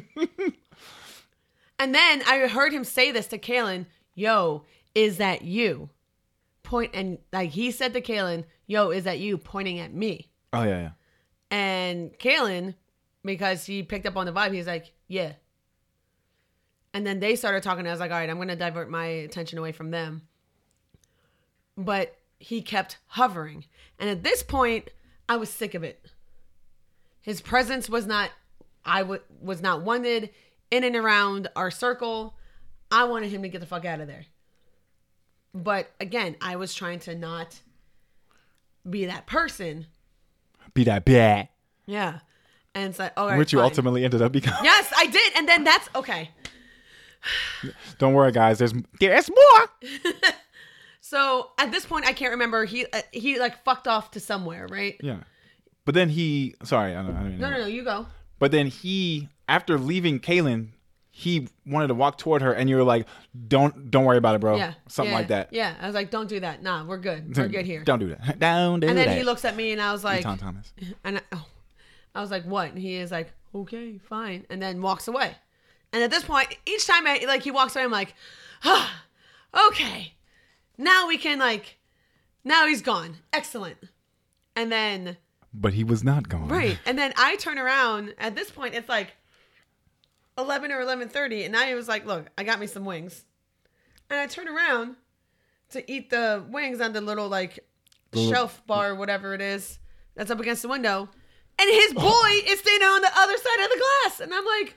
And then I heard him say this to Kaylin, yo, is that you? And like he said to Kaylin, yo, is that you? Pointing at me. Oh, yeah. And Kaylin, because he picked up on the vibe, he's like, yeah. And then they started talking. I was like, all right, I'm going to divert my attention away from them. But he kept hovering. And at this point, I was sick of it. His presence was not wanted in and around our circle. I wanted him to get the fuck out of there. But again, I was trying to not be that person. Be that bad. Yeah. And it's like, all right, which you fine. ultimately ended up becoming. Yes, I did. And then that's okay. Don't worry, guys. There's more. So at this point, I can't remember. He like fucked off to somewhere, right? Yeah. But then sorry, I don't know. No, you go. But then after leaving Kaylin, he wanted to walk toward her, and you were like, "Don't worry about it, bro." Yeah, something like that. Yeah, I was like, "Don't do that. Nah, we're good. We're good here. Don't do that. Don't do that." And then he looks at me, and I was like, Tom Thomas. And I was like, "What?" And he is like, "Okay, fine," and then walks away. And at this point, each time he walks away, I'm like, okay. Now we can now he's gone. Excellent. And then. But he was not gone. Right. And then I turn around. At this point, it's 11 or 11:30. And I was like, look, I got me some wings. And I turn around to eat the wings on the little shelf bar, or whatever it is, that's up against the window. And his boy is standing on the other side of the glass. And I'm like,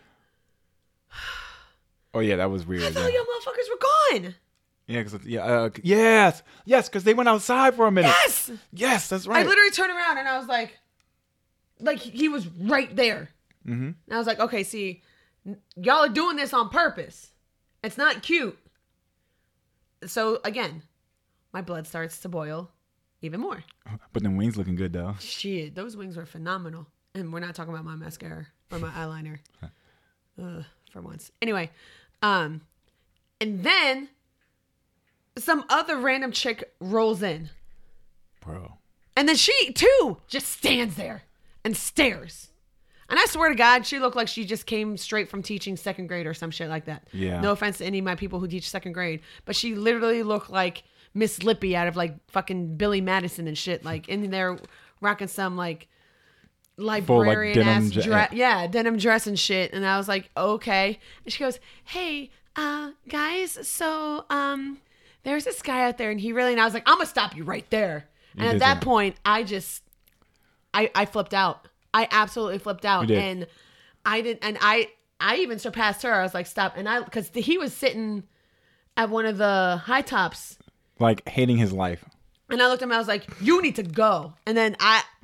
oh yeah, that was weird. I thought y'all motherfuckers were gone. Yeah, because yes, because they went outside for a minute. Yes, that's right. I literally turned around and I was like he was right there. Mm-hmm. And I was like, okay, see, y'all are doing this on purpose. It's not cute. So again, my blood starts to boil even more. But them wings looking good though. Shit, those wings were phenomenal. And we're not talking about my mascara or my eyeliner. For once. Anyway, and then some other random chick rolls in. Bro. And then she, too, just stands there and stares. And I swear to God, she looked like she just came straight from teaching second grade or some shit like that. Yeah. No offense to any of my people who teach second grade, but she literally looked like Miss Lippy out of fucking Billy Madison and shit. In there rocking some librarian ass dress. Yeah, denim dress and shit. And I was like, okay. And she goes, hey, guys, so there's this guy out there and and I was like, I'm gonna stop you right there. And at that point, I flipped out. I absolutely flipped out. And I even surpassed her. I was like, stop. And because he was sitting at one of the high tops. Hating his life. And I looked at him, I was like, you need to go. And then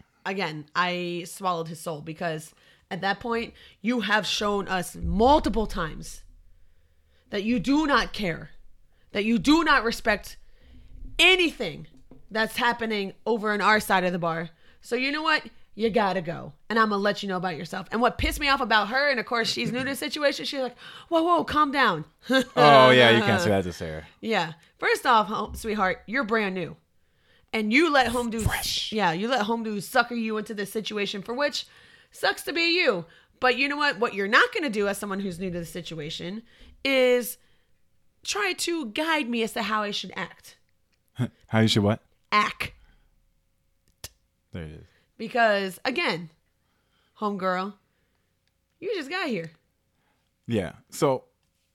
I swallowed his soul, because at that point, you have shown us multiple times that you do not care, that you do not respect anything that's happening over on our side of the bar. So you know what? You gotta go. And I'm gonna let you know about yourself. And what pissed me off about her, and of course she's new to the situation, she's like, whoa, calm down. Oh yeah, you can't say that to Sarah. Yeah. First off, sweetheart, you're brand new. And you let Home Fresh. you let Home sucker you into this situation, for which sucks to be you. But you know what? What you're not going to do as someone who's new to the situation is try to guide me as to how I should act. How you should what? Act. There it is. Because, again, homegirl, you just got here. Yeah. So,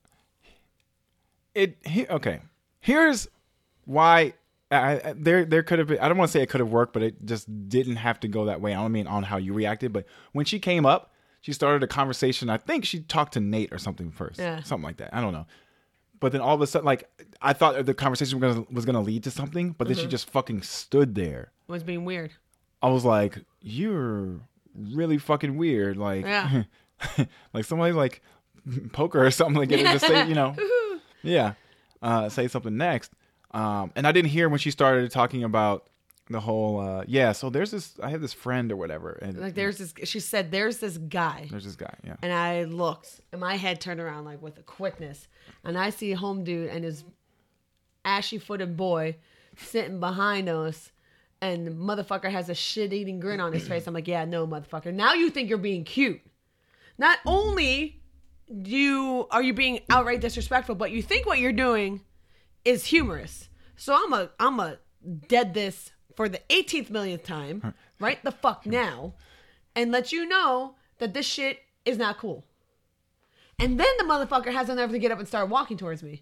okay. Here's why... there could have been, I don't want to say it could have worked, but it just didn't have to go that way. I don't mean on how you reacted, but when she came up, she started a conversation. I think she talked to Nate or something first. Yeah. Something like that. I don't know. But then all of a sudden, I thought the conversation was gonna lead to something, but then she just fucking stood there. It was being weird. I was like, you're really fucking weird. Yeah. Somebody poker or something, get her to say, yeah, say something next. And I didn't hear when she started talking about the whole, so I have this friend or whatever. And she said, there's this guy. There's this guy, yeah. And I looked, and my head turned around with a quickness. And I see Home Dude and his ashy-footed boy sitting behind us. And the motherfucker has a shit-eating grin on his face. I'm like, yeah, no, motherfucker. Now you think you're being cute. Not only are you being outright disrespectful, but you think what you're doing is humorous. So I'm a dead this for the 18th millionth time right the fuck now and let you know that this shit is not cool. And then the motherfucker has the nerve to get up and start walking towards me.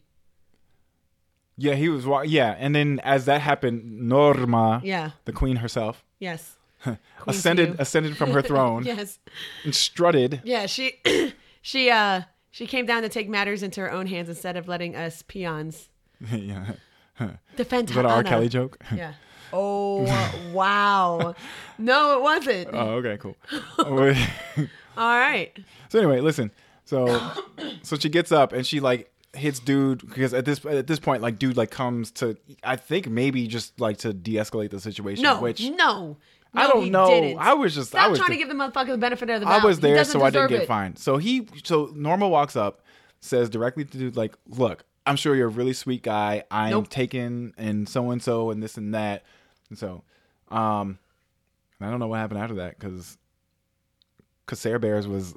Yeah, he was and then as that happened, Norma, the queen herself, yes, ascended from her throne, yes, and strutted. Yeah, she came down to take matters into her own hands instead of letting us peons defend her. Is that an R. Kelly joke? Yeah. Oh, wow. No, it wasn't. Oh, okay, cool. All right. So anyway, listen. So she gets up and she hits dude, because at this point, dude comes to, I think maybe just to de-escalate the situation. No, I don't know. Didn't. I was trying to give the motherfucker the benefit of the doubt. I was there, so I didn't get fined. So Norma walks up, says directly to dude, look, I'm sure you're a really sweet guy. I'm taken and so and this and that. And so, I don't know what happened after that, because Sarah Bears was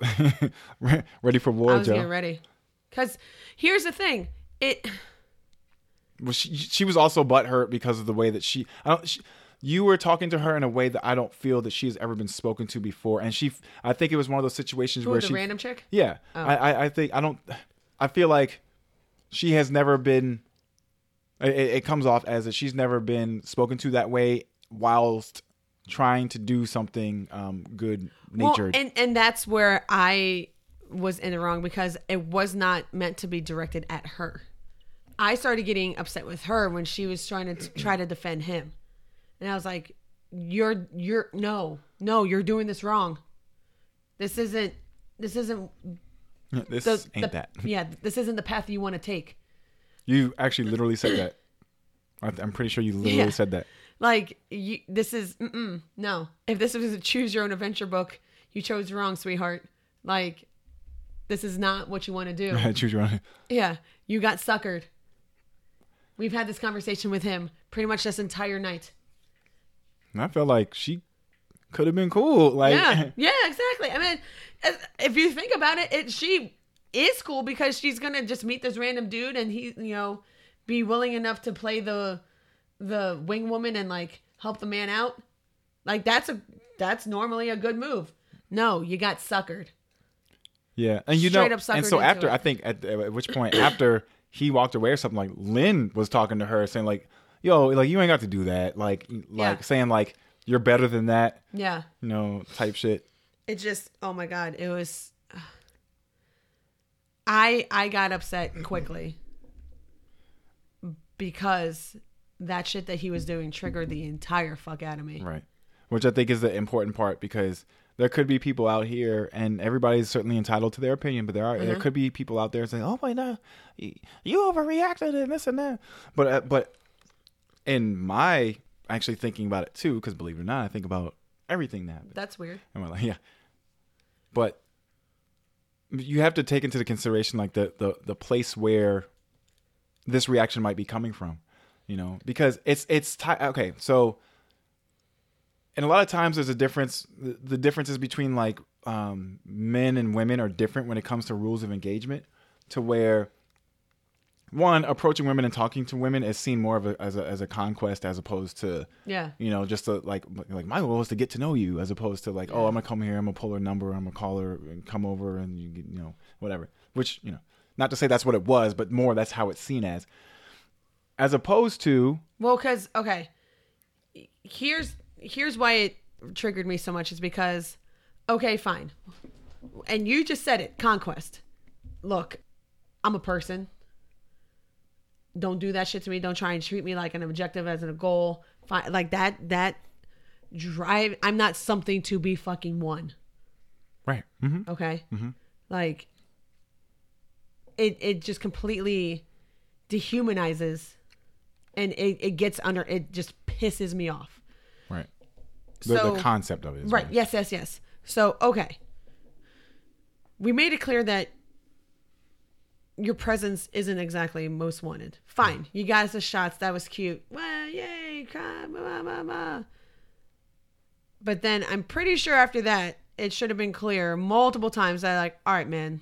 ready for war, I was getting ready. Because here's the thing. she was also butthurt because of the way that you were talking to her in a way that I don't feel that she has ever been spoken to before. And I think it was one of those situations where the random chick? Yeah. Oh. I feel like she has never been, it comes off as that she's never been spoken to that way whilst trying to do something good natured. Well, and that's where I was in the wrong, because it was not meant to be directed at her. I started getting upset with her when she was trying to defend him. And I was like, you're doing this wrong. This isn't that. Yeah, this isn't the path you want to take. You actually literally said that. I'm pretty sure you literally said that. Like, this is, no. If this was a choose your own adventure book, you chose wrong, sweetheart. Like, this is not what you want to do. Choose your own. Yeah, you got suckered. We've had this conversation with him pretty much this entire night. And I felt like she could have been cool. Like, yeah, exactly. I mean, if you think about it, she is cool because she's gonna just meet this random dude and he, be willing enough to play the wing woman and like help the man out. Like that's normally a good move. No, you got suckered. Yeah, and Straight up suckered. And so after, it. I think at which point after he walked away or something, like Lynn was talking to her saying like, yo, like you ain't got to do that. Like saying like you're better than that. Yeah. Type shit. It just, oh my God, it was. I got upset quickly because that shit that he was doing triggered the entire fuck out of me. Right. Which I think is the important part, because there could be people out here, and everybody's certainly entitled to their opinion, but there could be people out there saying, "Oh my God, you overreacted and this and that." But in my actually thinking about it too, because believe it or not, I think about everything that happened. That's weird. I'm like, yeah, but you have to take into the consideration like the place where this reaction might be coming from, because it's okay. So. And a lot of times there's a difference. The differences between like men and women are different when it comes to rules of engagement, to where one, approaching women and talking to women is seen more of as a conquest, as opposed to, just like my goal is to get to know you, as opposed to like, oh, I'm going to come here, I'm going to pull her number, I'm going to call her and come over and you whatever, which, not to say that's what it was, but more that's how it's seen as opposed to. Well, because, okay, here's why it triggered me so much, is because, okay, fine. And you just said it, conquest. Look, I'm a person. Don't do that shit to me. Don't try and treat me like an objective as a goal. Fine. Like that drive. I'm not something to be fucking won. Right. Mm-hmm. Okay. Mm-hmm. Like it just completely dehumanizes, and it gets under. It just pisses me off. Right. The concept of it. Right. Yes. So, okay. We made it clear that your presence isn't exactly most wanted. Fine. You got us the shots. That was cute. Well, yay. Blah, blah, blah. But then I'm pretty sure after that, it should have been clear multiple times that like, all right, man,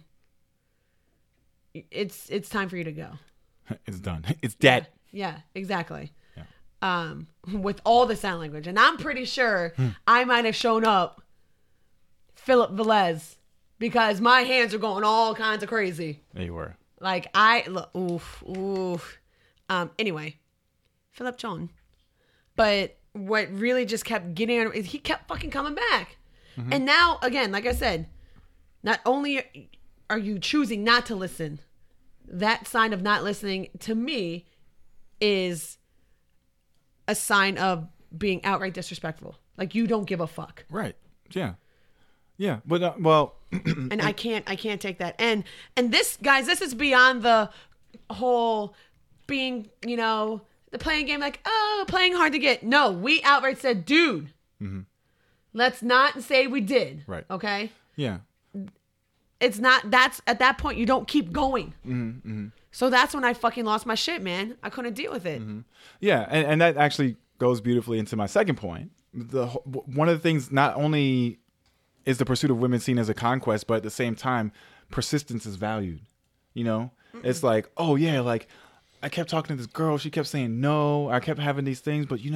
it's time for you to go. It's done. It's dead. Yeah, exactly. With all the sound language. And I'm pretty sure I might have shown up Philip Velez, because my hands are going all kinds of crazy. There you were. Like oof. Anyway, Philip John. But what really just kept getting on is he kept fucking coming back. Mm-hmm. And now, again, like I said, not only are you choosing not to listen, that sign of not listening to me is a sign of being outright disrespectful. Like, you don't give a fuck. Right. Yeah. Yeah. But, well. And I can't take that. And this, guys, this is beyond the whole being, the playing game like, oh, playing hard to get. No, we outright said, dude, let's not say we did. Right. Okay? Yeah. It's not, that's, at that point, you don't keep going. Mm-hmm. Mm-hmm. So that's when I fucking lost my shit, man. I couldn't deal with it. Mm-hmm. Yeah, and that actually goes beautifully into my second point. One of the things, not only is the pursuit of women seen as a conquest, but at the same time, persistence is valued. It's like, oh yeah, like I kept talking to this girl. She kept saying no. I kept having these things, but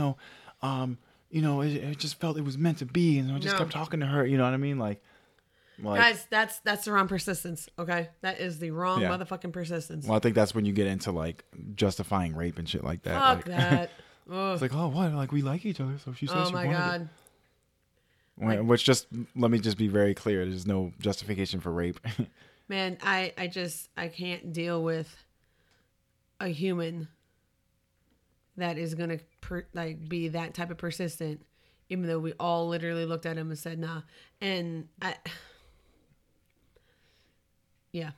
it just felt it was meant to be, and I just kept talking to her. You know what I mean? Like guys, that's the wrong persistence. Okay, that is the wrong motherfucking persistence. Well, I think that's when you get into like justifying rape and shit like that. Fuck like, that. It's like, oh, what? Like we like each other, so she says she wanted God. It. Which let me just be very clear. There's no justification for rape. Man, I can't deal with a human that is gonna be that type of persistent, even though we all literally looked at him and said nah. And you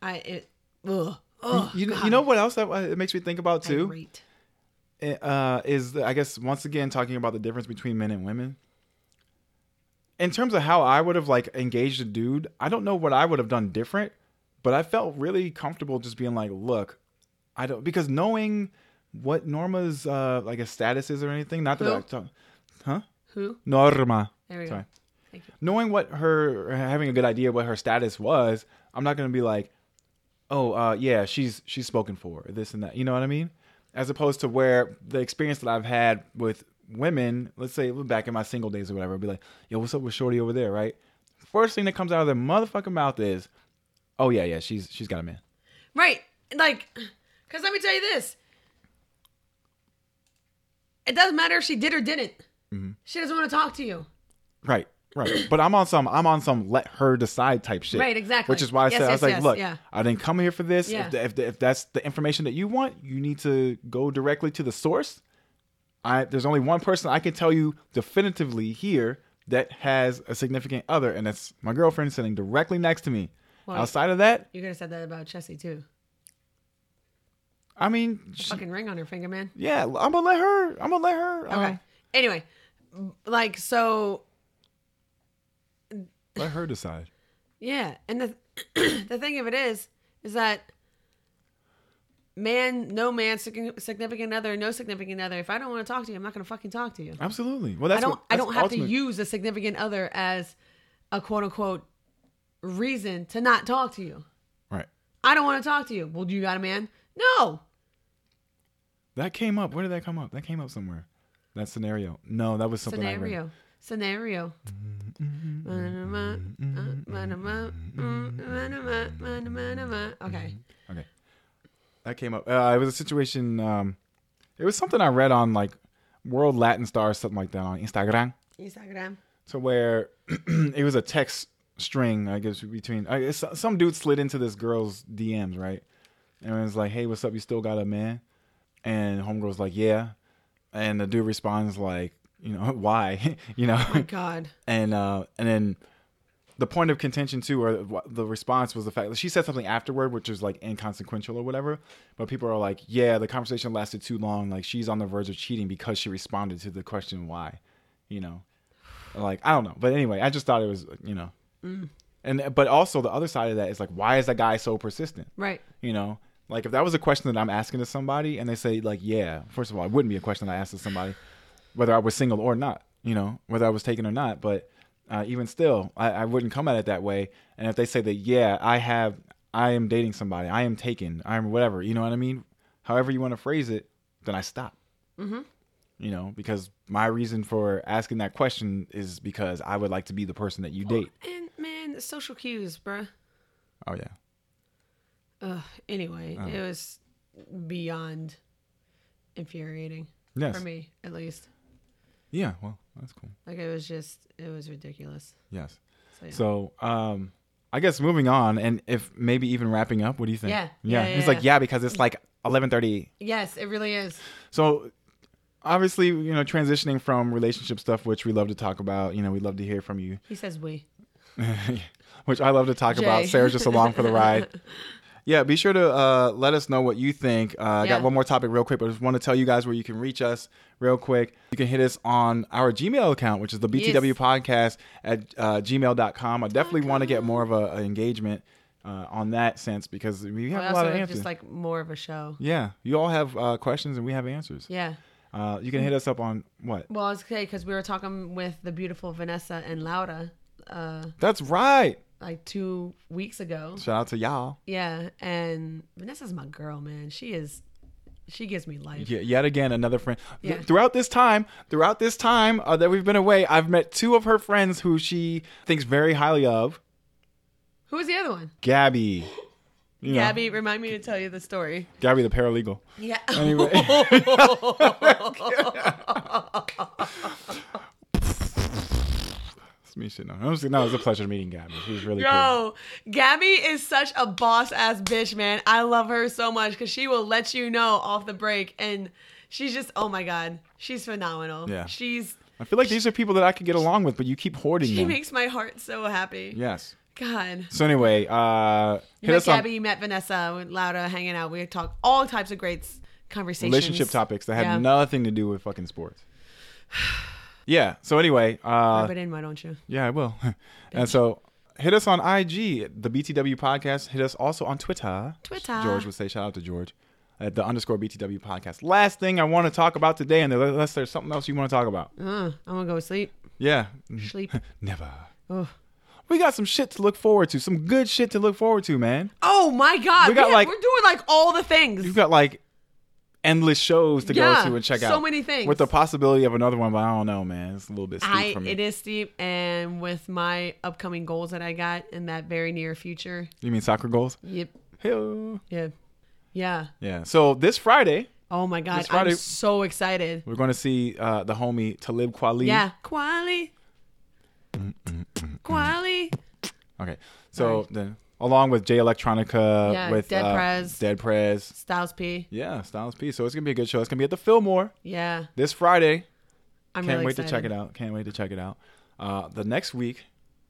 know what else that it makes me think about too? Irate. Is I guess once again talking about the difference between men and women. In terms of how I would have like engaged a dude, I don't know what I would have done different, but I felt really comfortable just being like, look, because knowing what Norma's like a status is or anything, not that Who? Norma. There we go. Thank you. Knowing having a good idea of what her status was, I'm not gonna be like, oh yeah, she's spoken for, this and that. You know what I mean? As opposed to where the experience that I've had with women, let's say back in my single days or whatever, I'd be like, yo, what's up with Shorty over there, right? First thing that comes out of their motherfucking mouth is, oh yeah, she's got a man. Right. Like, because let me tell you this. It doesn't matter if she did or didn't. Mm-hmm. She doesn't want to talk to you. Right. But I'm on some let her decide type shit. Right, exactly. Which is why I was like, look, I didn't come here for this. Yeah. If that's the information that you want, you need to go directly to the source. There's only one person I can tell you definitively here that has a significant other, and that's my girlfriend sitting directly next to me. Well, outside of that, you could have said that about Chessie too. I mean, fucking ring on her finger, man. Yeah, I'm gonna let her. Okay. Anyway, like so. Let her decide. Yeah, and the thing of it is that no significant other, no significant other. If I don't want to talk to you, I'm not going to fucking talk to you. Absolutely. Well, I don't have to use a significant other as a quote unquote reason to not talk to you. Right. I don't want to talk to you. Well, do you got a man? No. That came up. Where did that come up? That came up somewhere. That scenario. No, that was something I read. Scenario. Okay. That came up. It was a situation. It was something I read on like World Latin Star or something like that on Instagram. So where it was a text string, I guess, between some dude slid into this girl's DMs, right? And it was like, "Hey, what's up? You still got a man?" And homegirl's like, "Yeah." And the dude responds like, why? Oh my God. And then the point of contention too, or the response was the fact that she said something afterward, which is like inconsequential or whatever. But people are like, yeah, the conversation lasted too long. Like she's on the verge of cheating because she responded to the question why, like, I don't know. But anyway, I just thought it was, but also the other side of that is like, why is that guy so persistent? Right. Like if that was a question that I'm asking to somebody and they say like, yeah, first of all, it wouldn't be a question I asked to somebody, whether I was single or not, whether I was taken or not. But even still, I wouldn't come at it that way. And if they say that, yeah, I am dating somebody, I am taken, I'm whatever, you know what I mean? However you want to phrase it, then I stop. Mm-hmm. Because my reason for asking that question is because I would like to be the person that you date. And man, the social cues, bruh. Oh, yeah. Anyway, it was beyond infuriating. Yes. For me, at least. Yeah, well, that's cool. Like it was ridiculous. Yes. So, I guess moving on, and if maybe even wrapping up, what do you think? Yeah. It's like, because it's like 11:30. Yes, it really is. So, obviously, transitioning from relationship stuff, which we love to talk about, we love to hear from you. He says we. Which I love to talk about. Sarah's just along for the ride. Yeah, be sure to let us know what you think. I got one more topic real quick, but I just want to tell you guys where you can reach us real quick. You can hit us on our Gmail account, which is the BTW podcast at gmail.com. I definitely want to get more of an engagement on that sense because we have a lot of answers. Just like more of a show. Yeah, you all have questions and we have answers. Yeah. You can hit us up on what? Well, I was okay because we were talking with the beautiful Vanessa and Laura. That's right. Like 2 weeks ago. Shout out to y'all. Yeah, and Vanessa's my girl, man. She is She gives me life. Yeah, yet again, another friend. Yeah. Throughout this time that we've been away, I've met 2 of her friends who she thinks very highly of. Who was the other one? Gabby. You know, Gabby, remind me to tell you the story. Gabby the paralegal. Yeah. Anyway. It's me shit. No, it was a pleasure meeting Gabby. She was really cool. Yo, Gabby is such a boss ass bitch, man. I love her so much because she will let you know off the break, and she's just, oh my god, she's phenomenal. Yeah. I feel like these are people that I could get along with, but you keep hoarding She them. makes my heart so happy. Yes. God. So anyway, You hit met us Gabby, you met Vanessa, with Lauda hanging out. We talked all types of great conversations. relationship topics that had Yeah. nothing to do with fucking sports. Yeah. So anyway, Rub it in, why don't you? yeah, I will. And so hit us on IG, the BTW podcast. Hit us also on Twitter. George would say, shout out to George at the _BTW podcast. Last thing I want to talk about today, and unless there's something else you want to talk about. I'm gonna go sleep. Yeah. Sleep. Never. Ugh. We got some shit to look forward to. Some good shit to look forward to, man. Oh my god. We got, like- we're doing like all the things. You've got like endless shows to Yeah, go to and check out. so many things. With the possibility of another one, but I don't know, man. It's a little bit steep for me. It is steep, and with my upcoming goals that I got in that very near future. You mean soccer goals? Yep. Hell. Yeah. Yeah. So this Friday, Oh my god, This Friday- I'm so excited. we're going to see the homie Talib Kweli. Yeah. Quali. Quali. Okay. So then, along with Jay Electronica, Yeah, with Dead Prez. Dead Prez. Styles P. Yeah, Styles P. So it's going to be a good show. It's going to be at the Fillmore Yeah. this Friday. I'm Can't really wait excited. to check it out. Can't wait to check it out. The next week,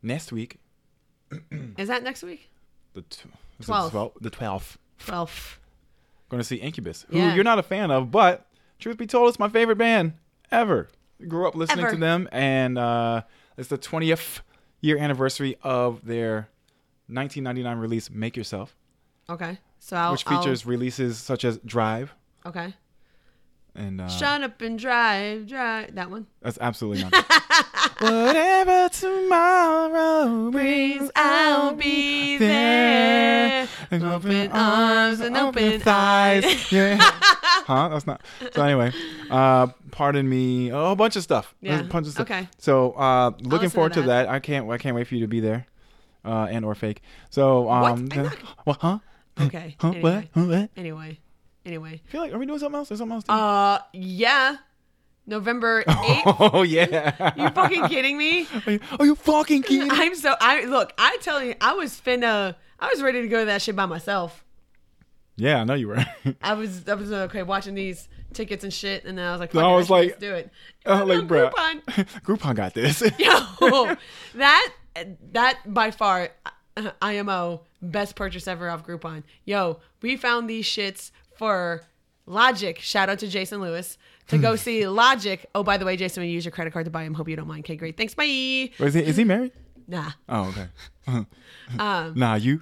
Is that next week? the 12th. The 12th. 12. Going to see Incubus, who Yeah. you're not a fan of, but truth be told, it's my favorite band ever. Grew up listening Ever. to them, and it's the 20th year anniversary of their 1999 release, Make Yourself, Okay. So which features releases such as Drive. Okay. And Shut up and drive. That one. that's absolutely not. Whatever tomorrow brings, I'll be there. And Open arms and open eyes. Yeah. Huh? That's not. So anyway, pardon me. A whole bunch of stuff. Yeah. There's a bunch of stuff. Okay. So looking listen forward to to that. I can't wait for you to be there, and or fake. So What? I'm not- what? Huh? Okay. Huh? Anyway. What? Huh? What? Anyway. I feel like, are we doing something else? There's something else. Too? Yeah. November 8th. Oh yeah. You fucking kidding me? Are you fucking kidding? I tell you, I was ready to go to that shit by myself. Yeah, I know you were. I was okay watching these tickets and shit, and then I was like, So fuck I it, was should like- just do it. Oh, like, bro. Groupon. Groupon got this. Yo, that by far, IMO best purchase ever off Groupon. Yo, we found these shits for Logic. Shout out to Jason Lewis to go see Logic. Oh, by the way, Jason, we use your credit card to buy him. Hope you don't mind. Okay, great. Thanks. Bye. Is he married? Nah. Oh, okay. Nah, you.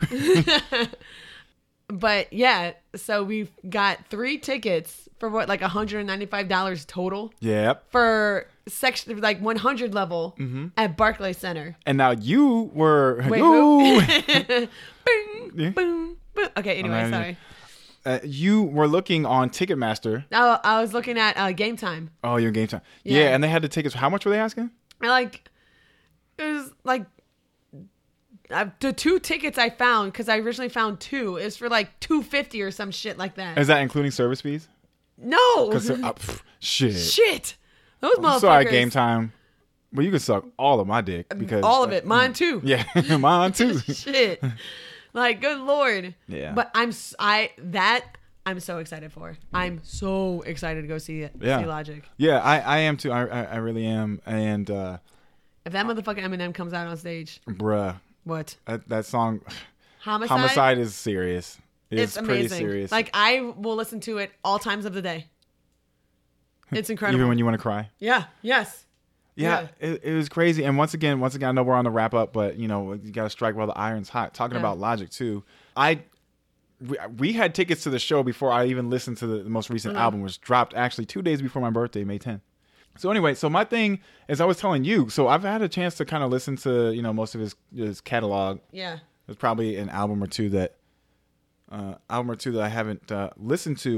But yeah, so we've got 3 tickets for what, like $195 total Yep. for section like 100 level at Barclays Center. And now you were. Wait, Ooh. Boom, Yeah. boom, boom. Okay, anyway, Amazing. sorry. You were looking on Ticketmaster. I was looking at Game Time. Oh, your game time. Yeah. Yeah, and they had the tickets. How much were they asking? It was like the 2 tickets I found, because I originally found 2, is for like $250 or some shit like that. Is that including service fees? No, Because shit. shit. Those motherfuckers. I'm sorry, game time. Well, you can suck all of my dick because All of it, mine too. Yeah, mine too. Shit. Like, good Lord. Yeah. But I'm so excited for. I'm so excited to go see it. Yeah. See Logic. Yeah, I am too. I really am. And If that motherfucker Eminem comes out on stage, bruh, what? that song Homicide? is serious. It's pretty amazing. serious. Like, I will listen to it all times of the day. It's incredible. Even when you want to cry. Yeah. Yes. Yeah, it was crazy. And once again, I know we're on the wrap up, but you know, you got to strike while the iron's hot. Talking Yeah. about Logic too. We had tickets to the show before I even listened to the most recent album, which dropped actually 2 days before my birthday, May 10th. So anyway, so my thing is, I was telling you, so I've had a chance to kind of listen to, you know, most of his catalog. Yeah. There's probably an album or two that I haven't listened to,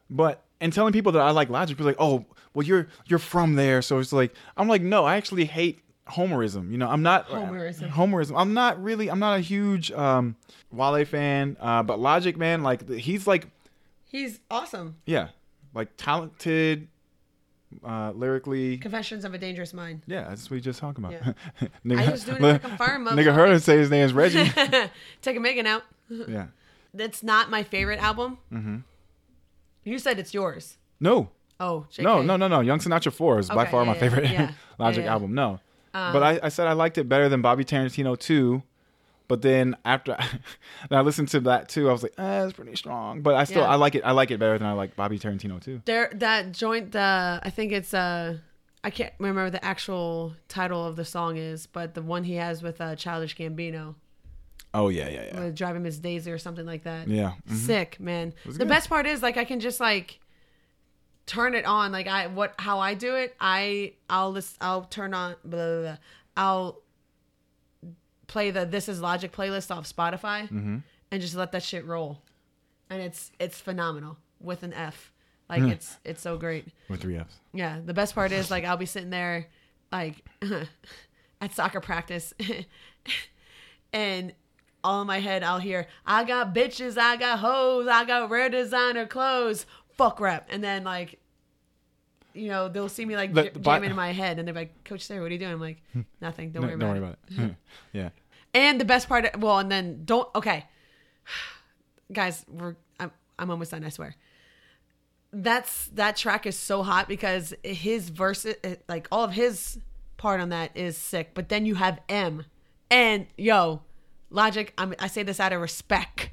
But and telling people that I like Logic, people are like, oh, well, you're from there, so it's like I'm like, no, I actually hate homerism. You know, I'm not homerism. I'm not a huge Wale fan, but Logic, man, like he's awesome. Yeah, like talented. Lyrically, Confessions of a Dangerous Mind. Yeah, that's what we just talking about. Yeah. Nigga, I was doing it to confirm. Nigga heard her say his name's Reggie. Take a Megan out. Yeah. That's not my favorite album. Mm-hmm. You said it's yours. No. Oh, JK. No. Young Sinatra 4 is by far my favorite Logic album. No. But I said I liked it better than Bobby Tarantino 2. But then after I listened to that too, I was like, it's pretty strong. But I like it. I like it better than I like Bobby Tarantino too. That joint, I think it's I can't remember the actual title of the song is, but the one he has with Childish Gambino. Oh yeah. With Driving Miss Daisy or something like that. Yeah. Mm-hmm. Sick, man. The best part is like I can just like turn it on. Like how I do it. I'll turn on blah, blah, blah. I'll play the This Is Logic playlist off Spotify and just let that shit roll. And it's phenomenal with an F. Like it's so great. With 3 Fs. Yeah. The best part is like I'll be sitting there like at soccer practice and all in my head I'll hear, I got bitches, I got hoes, I got rare designer clothes, fuck rap. And then like, you know, they'll see me like jamming in my head and they're like, Coach Sarah, what are you doing? I'm like, nothing. Don't worry about it. Yeah. And the best part, and then guys, I'm almost done, I swear. That track is so hot because his verse, like all of his part on that is sick. But then you have M and Logic. I say this out of respect.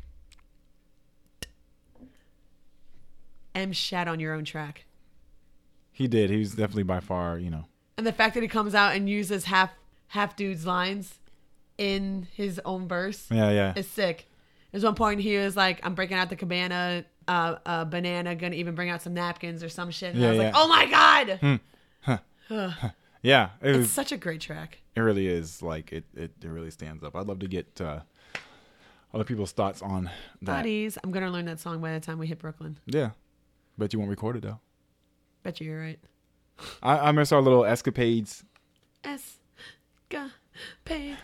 M shat on your own track. He did. He was definitely by far, you know. And the fact that he comes out and uses half dude's lines in his own verse. Yeah. Is sick. There's one point he was like, I'm breaking out the cabana, banana, gonna even bring out some napkins or some shit. And I was like, oh my God. Yeah. It's such a great track. It really is. Like it really stands up. I'd love to get other people's thoughts on that. Buddies. I'm gonna learn that song by the time we hit Brooklyn. Yeah. Bet you won't record it though. Bet you're right. I miss our little escapades. Escapade.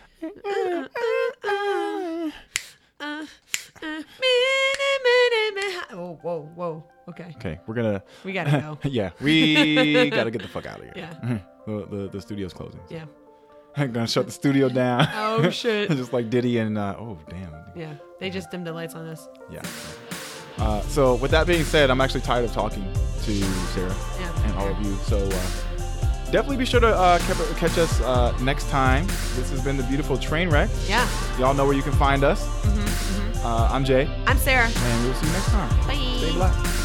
Whoa. Okay, we gotta go. Yeah, we gotta get the fuck out of here. Yeah. The studio's closing. Yeah. I'm gonna shut the studio down. Oh shit. Just like Diddy and oh damn. Yeah, they just dimmed the lights on us. Yeah. So with that being said, I'm actually tired of talking to Sarah and all of you. So definitely be sure to catch us next time. This has been the beautiful Trainwreck. Yeah. Y'all know where you can find us. I'm Jay. I'm Sarah. And we'll see you next time. Bye. Stay black.